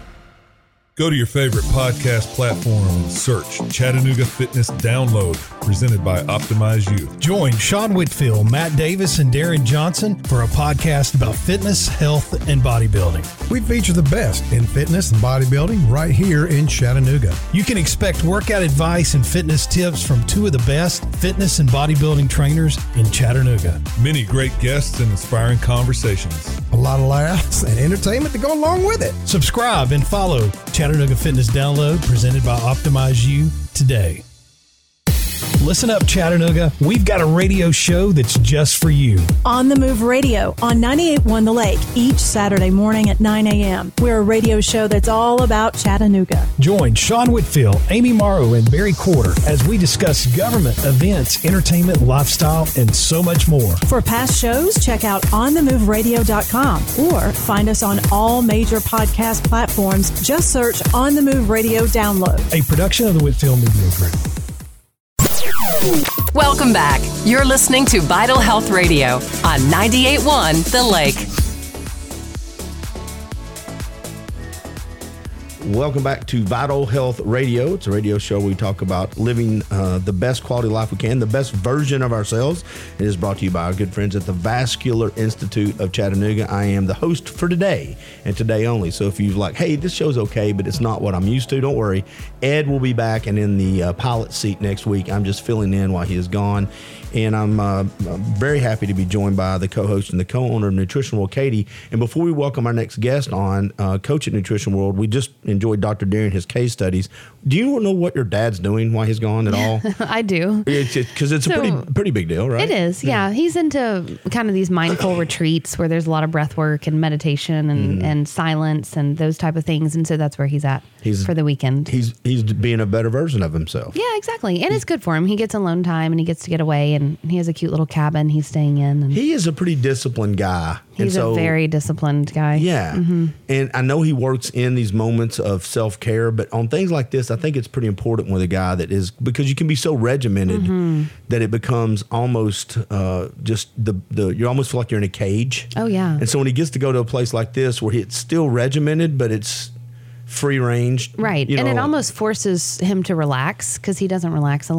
Go to your favorite podcast platform and search Chattanooga Fitness Download, presented by Optimize Youth. Join Sean Whitfield, Matt Davis, and Darren Johnson for a podcast about fitness, health, and bodybuilding. We feature the best in fitness and bodybuilding right here in Chattanooga. You can expect workout advice and fitness tips from 2 of the best fitness and bodybuilding trainers in Chattanooga. Many great guests and inspiring conversations. A lot of laughs and entertainment to go along with it. Subscribe and follow Chattanooga Fitness Download, presented by Optimize You, today. Listen up, Chattanooga. We've got a radio show that's just for you. On the Move Radio on 98.1 The Lake each Saturday morning at 9 a.m. We're a radio show that's all about Chattanooga. Join Sean Whitfield, Amy Morrow, and Barry Quarter as we discuss government, events, entertainment, lifestyle, and so much more. For past shows, check out onthemoveradio.com or find us on all major podcast platforms. Just search On the Move Radio Download. A production of the Whitfield Media Group. Welcome back. You're listening to Vital Health Radio on 98.1 The Lake. Welcome back to Vital Health Radio. It's a radio show where we talk about living the best quality life we can, the best version of ourselves. It is brought to you by our good friends at the Vascular Institute of Chattanooga. I am the host for today and today only. So if you're like, hey, this show's okay, but it's not what I'm used to, don't worry. Ed will be back and in the pilot seat next week. I'm just filling in while he is gone. And I'm very happy to be joined by the co-host and the co-owner of Nutrition World, Katie. And before we welcome our next guest on, coach at Nutrition World, we just enjoyed Dr. Darren, his case studies. Do you know what your dad's doing while he's gone at all? I do. Because it's a pretty big deal, right? It is, yeah. He's into kind of these mindful retreats where there's a lot of breath work and meditation and silence and those type of things. And so that's where he's at for the weekend. He's being a better version of himself. Yeah, exactly. And it's good for him. He gets alone time and he gets to get away, and he has a cute little cabin he's staying in. And he is a pretty disciplined guy. He's a very disciplined guy. Yeah. Mm-hmm. And I know he works in these moments of self-care, but on things like this, I think it's pretty important with a guy that is, because you can be so regimented that it becomes almost just you almost feel like you're in a cage. Oh, yeah. And so when he gets to go to a place like this where it's still regimented, but it's free range. Right. And it almost forces him to relax because he doesn't relax a lot.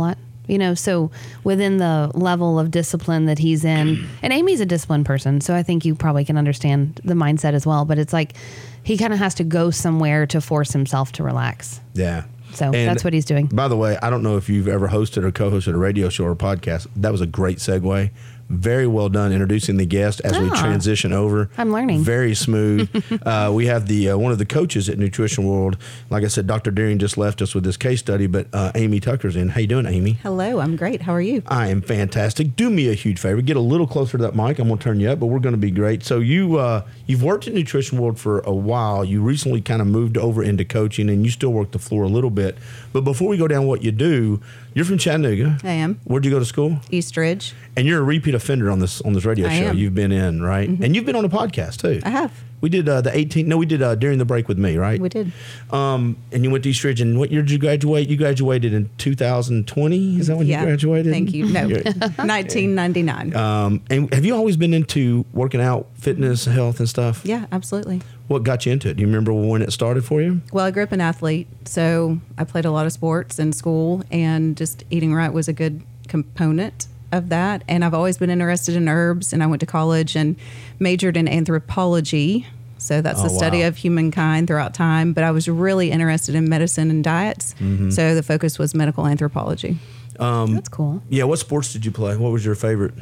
you know, so within the level of discipline that he's in, and Amy's a disciplined person, so I think you probably can understand the mindset as well, but it's like he kind of has to go somewhere to force himself to relax. Yeah. So that's what he's doing. By the way, I don't know if you've ever hosted or co-hosted a radio show or a podcast. That was a great segue. Very well done introducing the guest as we transition over. I'm learning. Very smooth. We have the one of the coaches at Nutrition World. Like I said, Dr. Deering just left us with this case study, but Amy Tucker's in. How you doing, Amy? Hello, I'm great. How are you? I am fantastic. Do me a huge favor. Get a little closer to that mic. I'm going to turn you up, but we're going to be great. So you've worked at Nutrition World for a while. You recently kind of moved over into coaching, and you still work the floor a little bit. But before we go down what you do, you're from Chattanooga. I am. Where'd you go to school? Eastridge. And you're a repeat offender on this radio show. Am. You've been in, right? Mm-hmm. And you've been on a podcast too. I have. We did we did During the Break with me, right? We did. And you went to Eastridge, and what year did you graduate? You graduated in 2020? Is that when you graduated? Thank you. No, 1999. And have you always been into working out, fitness, health, and stuff? Yeah, absolutely. What got you into it? Do you remember when it started for you? Well, I grew up an athlete, so I played a lot of sports in school, and just eating right was a good component of that. And I've always been interested in herbs, and I went to college and majored in anthropology. So that's the study of humankind throughout time. But I was really interested in medicine and diets. Mm-hmm. So the focus was medical anthropology. That's cool. Yeah. What sports did you play? What was your favorite?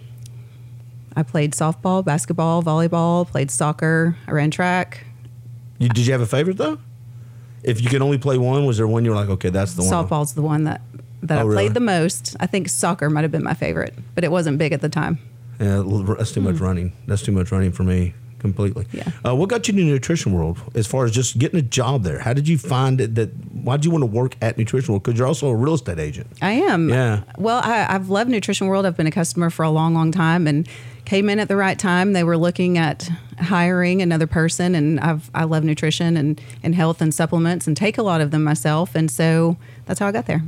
I played softball, basketball, volleyball, played soccer. I ran track. Did you have a favorite, though? If you could only play one, was there one you were like, okay, that's the one? Softball's the one that I played the most. I think soccer might have been my favorite, but it wasn't big at the time. Yeah, that's too much running. That's too much running for me completely. Yeah. What got you to Nutrition World as far as just getting a job there? How did you find it why did you want to work at Nutrition World? Because you're also a real estate agent. I am. Yeah. Well, I've loved Nutrition World. I've been a customer for a long, long time, and came in at the right time. They were looking at hiring another person, and I love nutrition and health and supplements, and take a lot of them myself, and so that's how I got there.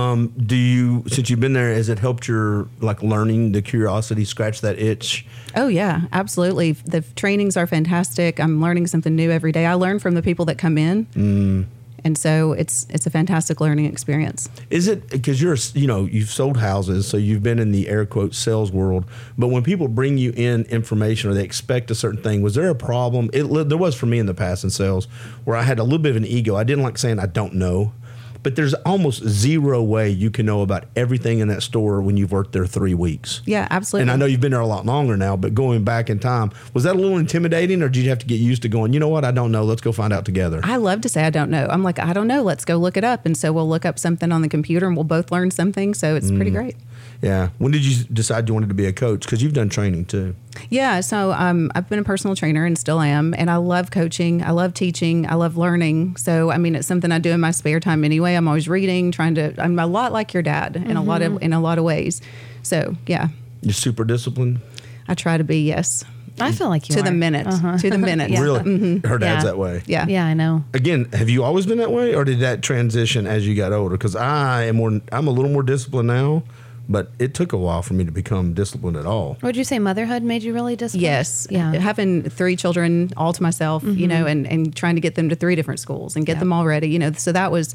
Since you've been there, has it helped your learning, the curiosity, scratch that itch? Oh yeah, absolutely. The trainings are fantastic. I'm learning something new every day. I learn from the people that come in. And so it's a fantastic learning experience. Is it because you've sold houses, so you've been in the air quote sales world, but when people bring you in information or they expect a certain thing, was there a problem? There was for me in the past in sales where I had a little bit of an ego. I didn't like saying I don't know. But there's almost zero way you can know about everything in that store when you've worked there 3 weeks. Yeah, absolutely. And I know you've been there a lot longer now, but going back in time, was that a little intimidating, or did you have to get used to going, you know what, I don't know, let's go find out together? I love to say I don't know. I'm like, I don't know, let's go look it up. And so we'll look up something on the computer and we'll both learn something. So it's pretty great. Yeah. When did you decide you wanted to be a coach? Because you've done training too. Yeah. So I've been a personal trainer and still am. And I love coaching. I love teaching. I love learning. So, I mean, it's something I do in my spare time anyway. I'm always reading, I'm a lot like your dad in a lot of ways. So, yeah. You're super disciplined? I try to be, yes. I feel like you to are. the minute. To the minute. Yeah. Really? Mm-hmm. Her dad's that way. Yeah. Yeah, I know. Again, have you always been that way, or did that transition as you got older? Because I'm a little more disciplined now, but it took a while for me to become disciplined at all. Would you say motherhood made you really disciplined? Yes. Yeah. Having 3 children all to myself, and trying to get them to 3 different schools and get them all ready, so that was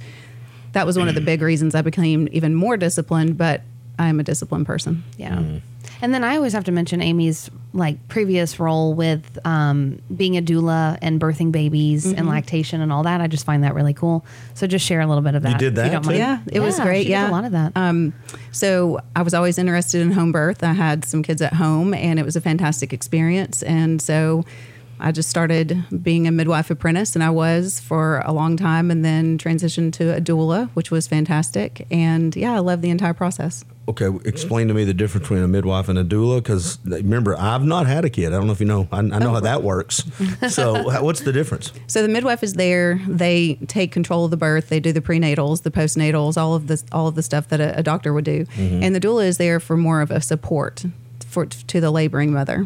one of the big reasons I became even more disciplined, but I am a disciplined person. Yeah. And then I always have to mention Amy's previous role with being a doula and birthing babies and lactation and all that. I just find that really cool. So just share a little bit of that. You did that? If you don't mind. Yeah, it was great. She did a lot of that. So I was always interested in home birth. I had some kids at home, and it was a fantastic experience. And so I just started being a midwife apprentice, and I was for a long time, and then transitioned to a doula, which was fantastic. And yeah, I love the entire process. Okay, explain to me the difference between a midwife and a doula, because remember, I've not had a kid. I don't know if you know. I know how that works. So what's the difference? So the midwife is there. They take control of the birth. They do the prenatals, the postnatals, all of the stuff that a doctor would do. And the doula is there for more of a support to the laboring mother.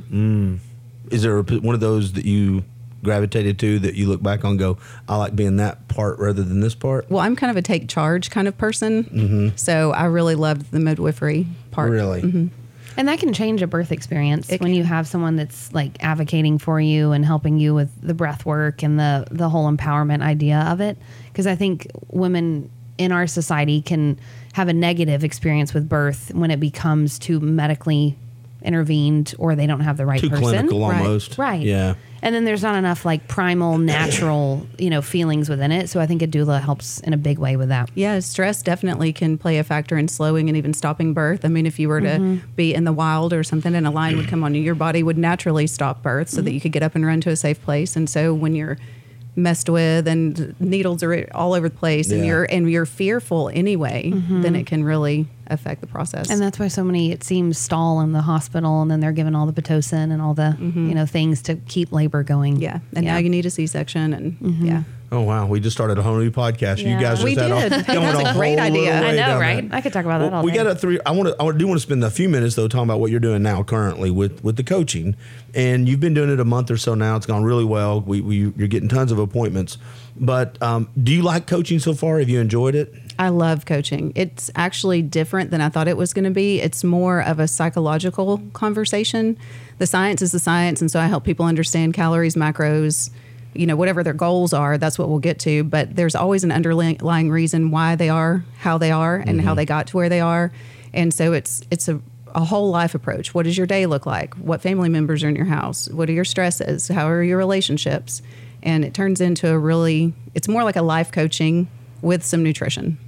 Is there one of those that you gravitated to that you look back on and go, I like being that part rather than this part? Well, I'm kind of a take charge kind of person. So I really loved the midwifery part. Really? And that can change a birth experience when you have someone that's advocating for you and helping you with the breath work and the whole empowerment idea of it. Because I think women in our society can have a negative experience with birth when it becomes too medically intervened or they don't have the right too person. Clinical almost. Right. Yeah. And then there's not enough like primal, natural, feelings within it. So I think a doula helps in a big way with that. Yeah, stress definitely can play a factor in slowing and even stopping birth. I mean, if you were to be in the wild or something and a lion would come on you, your body would naturally stop birth so that you could get up and run to a safe place. And so when you're messed with and needles are all over the place and you're fearful anyway, then it can really affect the process. And that's why so many, it seems, stall in the hospital, and then they're given all the Pitocin and all the things to keep labor going. Yeah. And now you need a C-section and Oh, wow. We just started a whole new podcast. Yeah. You guys just That's a great idea. I know, right? I could talk about that all day. We got I do want to spend a few minutes, though, talking about what you're doing now currently with the coaching. And you've been doing it a month or so now. It's gone really well. You're getting tons of appointments. But do you like coaching so far? Have you enjoyed it? I love coaching. It's actually different than I thought it was going to be. It's more of a psychological conversation. The science is the science, and so I help people understand calories, macros, whatever their goals are, that's what we'll get to. But there's always an underlying reason why they are how they are and how they got to where they are. And so it's a whole life approach. What does your day look like? What family members are in your house? What are your stresses? How are your relationships? And it turns into it's more like a life coaching with some nutrition.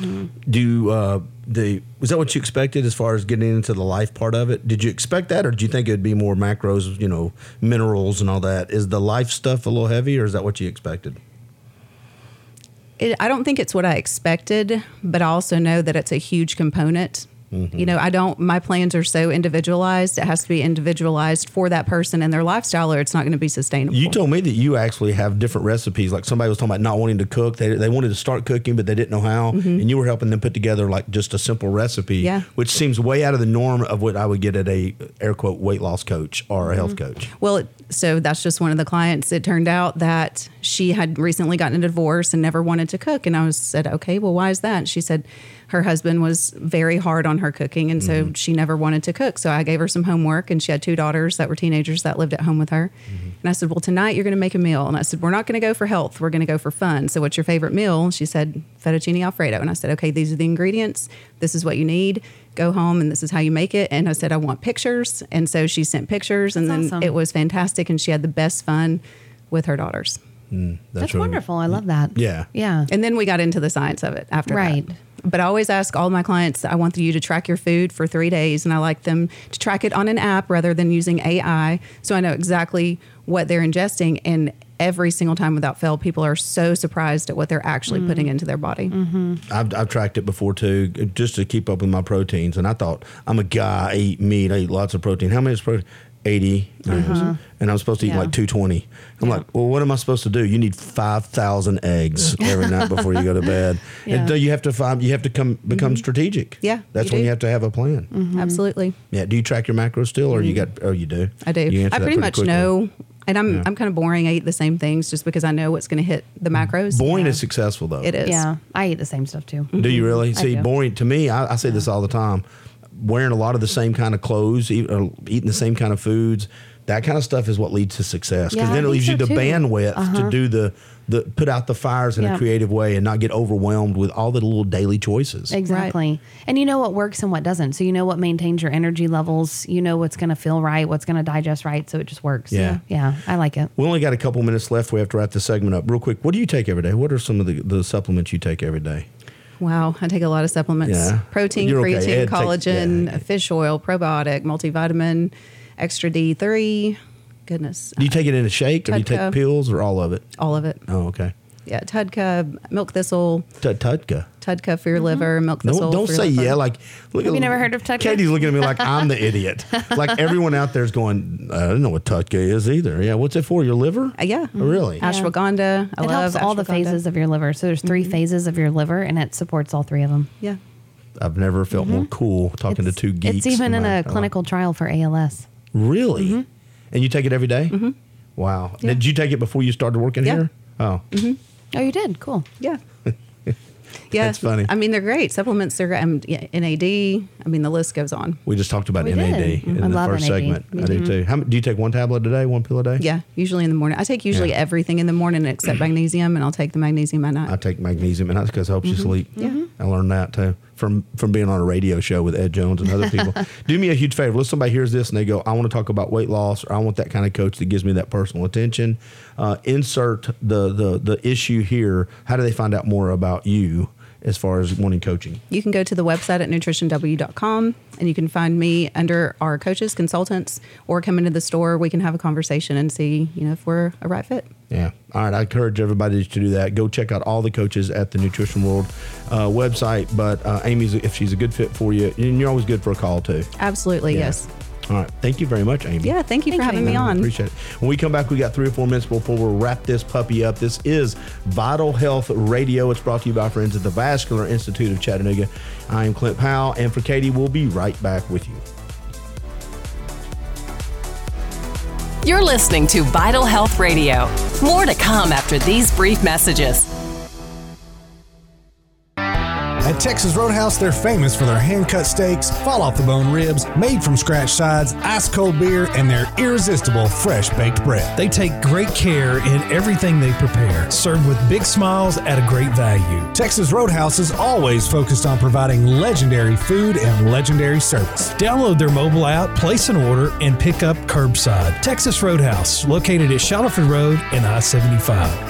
Was that what you expected as far as getting into the life part of it? Did you expect that, or did you think it would be more macros, minerals and all that? Is the life stuff a little heavy, or is that what you expected? I don't think it's what I expected, but I also know that it's a huge component. My plans are so individualized. It has to be individualized for that person and their lifestyle, or it's not going to be sustainable. You told me that you actually have different recipes. Like somebody was talking about not wanting to cook. They wanted to start cooking, but they didn't know how. And you were helping them put together like just a simple recipe, which seems way out of the norm of what I would get at a air quote weight loss coach or a health coach. Well, so that's just one of the clients. It turned out that she had recently gotten a divorce and never wanted to cook. And I said, okay, well, why is that? And she said her husband was very hard on her cooking, and so she never wanted to cook. So I gave her some homework, and she had 2 daughters that were teenagers that lived at home with her. And I said, well, tonight you're going to make a meal. And I said, we're not going to go for health. We're going to go for fun. So what's your favorite meal? She said, fettuccine Alfredo. And I said, okay, these are the ingredients. This is what you need. Go home, and this is how you make it. And I said, I want pictures. And so she sent pictures, and then it was fantastic. And she had the best fun with her daughters. That's really wonderful. I love that. Yeah. Yeah. And then we got into the science of it after that. But I always ask all my clients, I want you to track your food for 3 days, and I like them to track it on an app rather than using AI, so I know exactly what they're ingesting. And every single time without fail, people are so surprised at what they're actually putting into their body. I've tracked it before too, just to keep up with my proteins. And I thought, I'm a guy, I eat meat, I eat lots of protein. How much protein? 80 grams. And I'm supposed to eat like 220. I'm like, well, what am I supposed to do? You need 5,000 eggs every night before you go to bed. And you have to become strategic. Yeah, that's when you have to have a plan. Absolutely. Yeah. Do you track your macros still, or you got? Oh, you do. I do. I pretty much know. And I'm kind of boring. I eat the same things just because I know what's going to hit the macros. Boring is successful, though. It is. Yeah, I eat the same stuff too. Do you really? See, boring to me. I say this all the time. Wearing a lot of the same kind of clothes, eating the same kind of foods, that kind of stuff is what leads to success. Because then it leaves you the bandwidth to do the put out the fires in a creative way and not get overwhelmed with all the little daily choices. Exactly. Right. And you know what works and what doesn't. So you know what maintains your energy levels. You know what's going to feel right, what's going to digest right. So it just works. Yeah. Yeah. I like it. We only got a couple minutes left. We have to wrap this segment up real quick. What do you take every day? What are some of the supplements you take every day? Wow, I take a lot of supplements. Yeah. Protein, creatine, collagen, fish oil, probiotic, multivitamin, extra D3. Goodness. Do you take it in a shake, or do you take pills, or all of it? All of it. Oh, okay. Yeah, Tudka, milk thistle. Tudka for your liver, milk thistle. Don't say liver. yeah. Like, have you never heard of Tudka? Katie's looking at me like I'm the idiot. Like everyone out there is going, I don't know what Tudka is either. Yeah, what's it for? Your liver? Yeah. Oh, really? Ashwagandha. It helps all the phases of your liver. So there's 3 phases of your liver, and it supports all 3 of them. Yeah. I've never felt more cool talking to 2 geeks. It's even in a clinical trial for ALS. Really? And you take it every day? Wow. Yeah. Did you take it before you started working here? Oh. Oh, you did? Cool. Yeah. Yeah, That's funny. I mean, they're great supplements. They're NAD. I mean, the list goes on. We just talked about NAD in the first segment. I do too. Do you take one tablet a day, one pill a day? Yeah, usually in the morning. I take everything in the morning except magnesium, and I'll take the magnesium at night. I take magnesium, and that's because it helps you sleep. Yeah. I learned that too from being on a radio show with Ed Jones and other people. Do me a huge favor. Let's somebody hears this and they go, I want to talk about weight loss, or I want that kind of coach that gives me that personal attention. Insert the issue here. How do they find out more about you as far as wanting coaching? You can go to the website at nutritionw.com, and you can find me under our coaches, consultants, or come into the store. We can have a conversation and see, if we're a right fit. Yeah. All right. I encourage everybody to do that. Go check out all the coaches at the Nutrition World website. But Amy's, if she's a good fit for you, and you're always good for a call too. Absolutely. Yeah. Yes. All right. Thank you very much, Amy. Yeah. Thank you for having me on. Appreciate it. When we come back, we got 3 or 4 minutes before we'll wrap this puppy up. This is Vital Health Radio. It's brought to you by our friends at the Vascular Institute of Chattanooga. I am Clint Powell, and for Katie, we'll be right back with you. You're listening to Vital Health Radio. More to come after these brief messages. At Texas Roadhouse, they're famous for their hand-cut steaks, fall-off-the-bone ribs, made-from-scratch sides, ice-cold beer, and their irresistible fresh-baked bread. They take great care in everything they prepare, served with big smiles at a great value. Texas Roadhouse is always focused on providing legendary food and legendary service. Download their mobile app, place an order, and pick up curbside. Texas Roadhouse, located at Shallowford Road and I-75.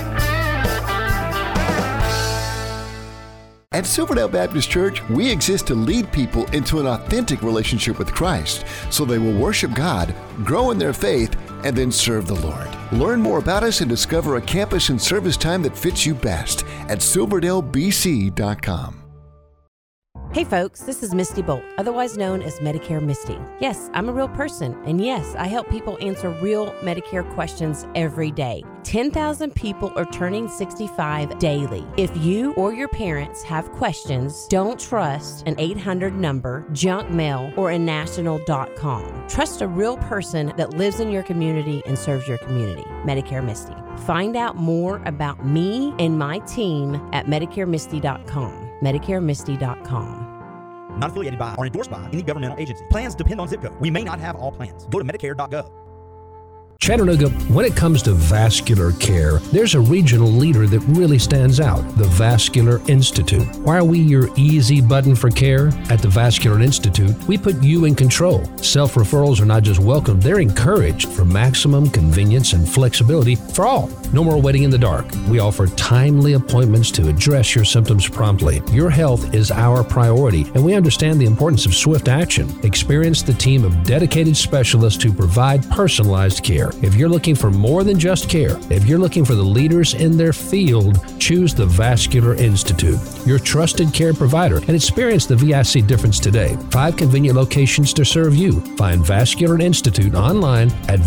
At Silverdale Baptist Church, we exist to lead people into an authentic relationship with Christ so they will worship God, grow in their faith, and then serve the Lord. Learn more about us and discover a campus and service time that fits you best at silverdalebc.com. Hey folks, this is Misty Bolt, otherwise known as Medicare Misty. Yes, I'm a real person, and yes, I help people answer real Medicare questions every day. 10,000 people are turning 65 daily. If you or your parents have questions, don't trust an 800 number, junk mail, or a national.com. Trust a real person that lives in your community and serves your community. Medicare Misty. Find out more about me and my team at MedicareMisty.com. MedicareMisty.com. Not affiliated by or endorsed by any governmental agency. Plans depend on zip code. We may not have all plans. Go to Medicare.gov. Chattanooga, when it comes to vascular care, there's a regional leader that really stands out, the Vascular Institute. Why are we your easy button for care? At the Vascular Institute, we put you in control. Self-referrals are not just welcome, they're encouraged for maximum convenience and flexibility for all. No more waiting in the dark. We offer timely appointments to address your symptoms promptly. Your health is our priority, and we understand the importance of swift action. Experience the team of dedicated specialists who provide personalized care. If you're looking for more than just care, if you're looking for the leaders in their field, choose the Vascular Institute, your trusted care provider, and experience the VIC difference today. 5 convenient locations to serve you. Find Vascular Institute online at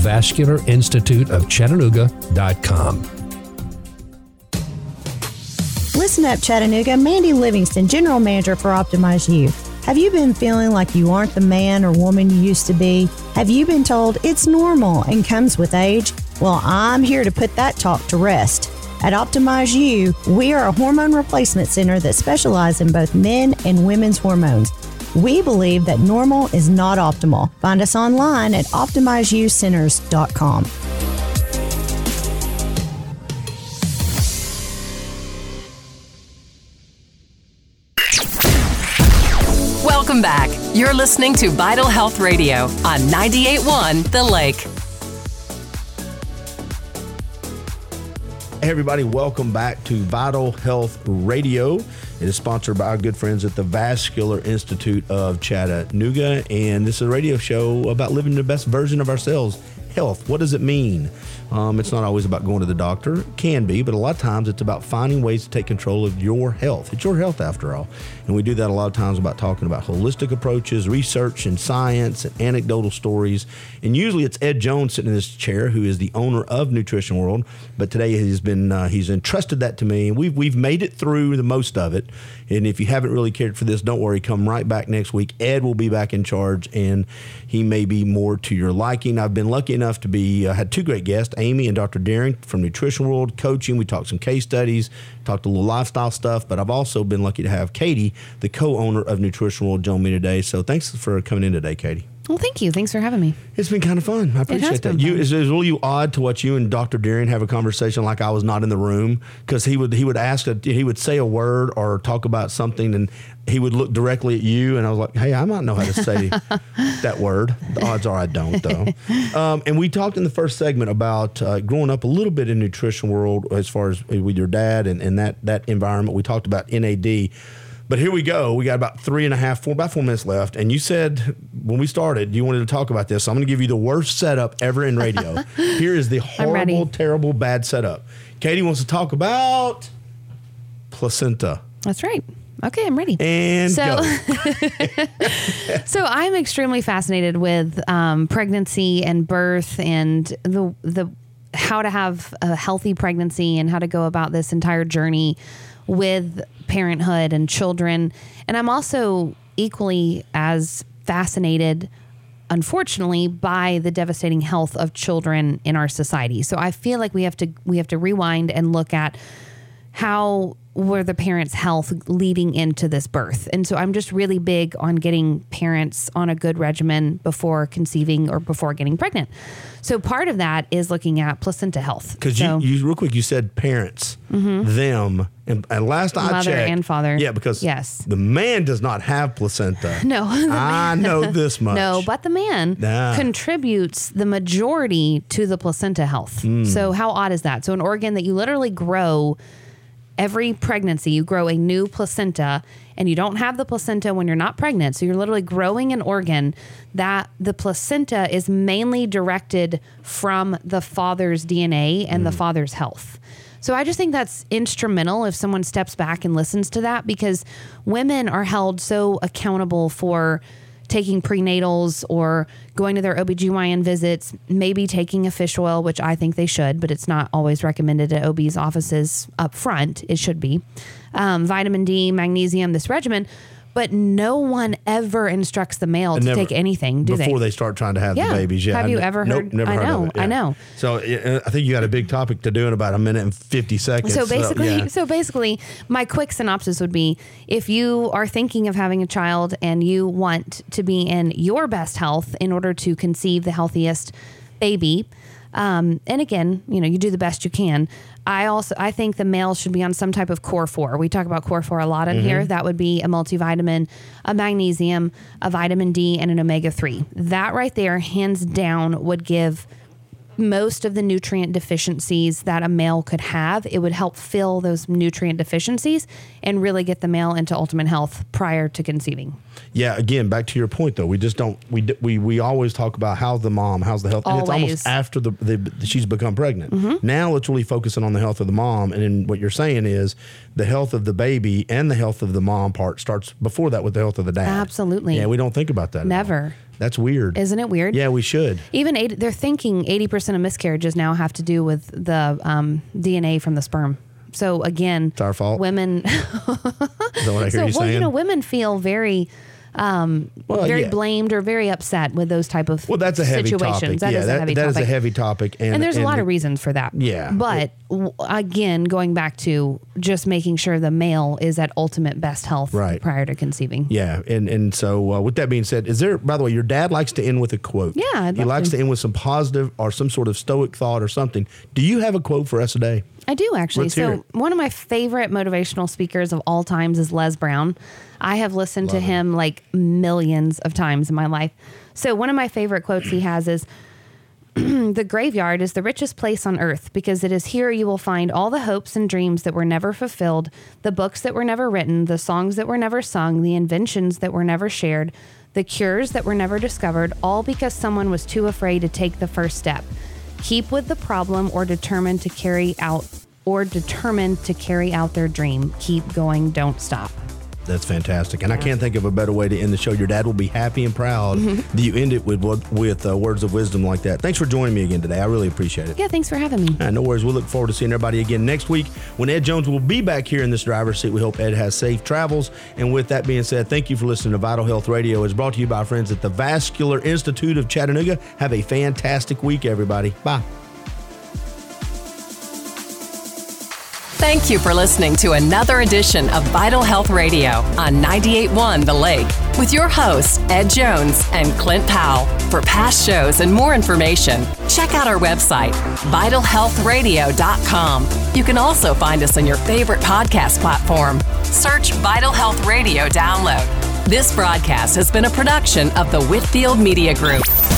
vascularinstituteofchattanooga.com. Listen up, Chattanooga. Mandy Livingston, General Manager for Optimize You. Have you been feeling like you aren't the man or woman you used to be? Have you been told it's normal and comes with age? Well, I'm here to put that talk to rest. At Optimize You, we are a hormone replacement center that specializes in both men and women's hormones. We believe that normal is not optimal. Find us online at OptimizeYouCenters.com. Welcome back. You're listening to Vital Health Radio on 98.1 The Lake. Hey everybody, welcome back to Vital Health Radio. It is sponsored by our good friends at the Vascular Institute of Chattanooga, and this is a radio show about living the best version of ourselves. Health, what does it mean? It's not always about going to the doctor. It can be, but a lot of times it's about finding ways to take control of your health. It's your health after all. And we do that a lot of times about talking about holistic approaches, research and science and anecdotal stories. And usually it's Ed Jones sitting in this chair, who is the owner of Nutrition World. But today he's entrusted that to me. We've made it through the most of it. And if you haven't really cared for this, don't worry. Come right back next week. Ed will be back in charge, and he may be more to your liking. I've been lucky enough enough to be, had two great guests, Amy and Dr. Deering from Nutrition World Coaching. We talked some case studies, talked a little lifestyle stuff, but I've also been lucky to have Katie, the co-owner of Nutrition World, join me today. So thanks for coming in today, Katie. Well, thank you. Thanks for having me. It's been kind of fun. I appreciate that. Is it really odd to watch you and Dr. Deering have a conversation like I was not in the room? Because he would say a word or talk about something, and he would look directly at you, and I was like, hey, I might know how to say that word. The odds are I don't, though. And we talked in the first segment about growing up a little bit in Nutrition World as far as with your dad and that environment. We talked about NAD. But here we go. We got about 4 minutes left. And you said when we started, you wanted to talk about this. So I'm going to give you the worst setup ever in radio. Here is the horrible, terrible, bad setup. Katie wants to talk about placenta. That's right. Okay, I'm ready. And go. So I'm extremely fascinated with pregnancy and birth and the how to have a healthy pregnancy and how to go about this entire journey with parenthood and children. And I'm also equally as fascinated, unfortunately, by the devastating health of children in our society. So I feel like we have to rewind and look at how were the parents' health leading into this birth. And so I'm just really big on getting parents on a good regimen before conceiving or before getting pregnant. So part of that is looking at placenta health. Because you real quick, you said parents, them, and last I checked. Mother and father. Yeah, because the man does not have placenta. No. I know this much. No, but the man contributes the majority to the placenta health. So how odd is that? So an organ that you literally grow every pregnancy, you grow a new placenta, and you don't have the placenta when you're not pregnant. So you're literally growing an organ that the placenta is mainly directed from the father's DNA and the father's health. So I just think that's instrumental if someone steps back and listens to that, because women are held so accountable for taking prenatals or going to their OBGYN visits, maybe taking a fish oil, which I think they should, but it's not always recommended at OB's offices up front. It should be. Vitamin D, magnesium, this regimen. But no one ever instructs the male to take anything, do they? Before they start trying to have the babies. Yeah. Have you ever heard? Nope, never heard of it. Yeah. I know. So I think you got a big topic to do in about a minute and 50 seconds. So basically, my quick synopsis would be, if you are thinking of having a child and you want to be in your best health in order to conceive the healthiest baby, and again, you do the best you can. I think the male should be on some type of Core 4. We talk about Core 4 a lot in here. That would be a multivitamin, a magnesium, a vitamin D, and an omega-3. That right there, hands down, would give most of the nutrient deficiencies that a male could have. It would help fill those nutrient deficiencies and really get the male into ultimate health prior to conceiving. Yeah, again, back to your point though, we just don't. We always talk about how's the mom, how's the health, and it's almost after she's become pregnant. Now let's really focus on the health of the mom, and then what you're saying is the health of the baby and the health of the mom part starts before that with the health of the dad. Absolutely. Yeah, we don't think about that. Never. That's weird. Isn't it weird? Yeah, we should. Even they're thinking 80% of miscarriages now have to do with the DNA from the sperm. So again, it's our fault. Women. Is that what I hear you saying? Women feel very blamed or very upset with those type of that's a heavy situations. Topic. That is a heavy topic. And there's a lot of reasons for that. Yeah. But again, going back to just making sure the male is at ultimate best health prior to conceiving. Yeah. And so with that being said, is there, by the way, your dad likes to end with a quote. Yeah. He likes to end with some positive or some sort of stoic thought or something. Do you have a quote for us today? I do, actually. Let's hear it. One of my favorite motivational speakers of all times is Les Brown. I have listened to him like millions of times in my life. So one of my favorite quotes he has is, "The graveyard is the richest place on earth because it is here you will find all the hopes and dreams that were never fulfilled, the books that were never written, the songs that were never sung, the inventions that were never shared, the cures that were never discovered, all because someone was too afraid to take the first step. Keep with the problem or determined to carry out their dream. Keep going, don't stop." That's fantastic. And I can't think of a better way to end the show. Your dad will be happy and proud that you end it with words of wisdom like that. Thanks for joining me again today. I really appreciate it. Yeah, thanks for having me. No worries. We'll look forward to seeing everybody again next week when Ed Jones will be back here in this driver's seat. We hope Ed has safe travels. And with that being said, thank you for listening to Vital Health Radio. It's brought to you by our friends at the Vascular Institute of Chattanooga. Have a fantastic week, everybody. Bye. Thank you for listening to another edition of Vital Health Radio on 98.1 The Lake with your hosts, Ed Jones and Clint Powell. For past shows and more information, check out our website, vitalhealthradio.com. You can also find us on your favorite podcast platform. Search Vital Health Radio Download. This broadcast has been a production of the Whitfield Media Group.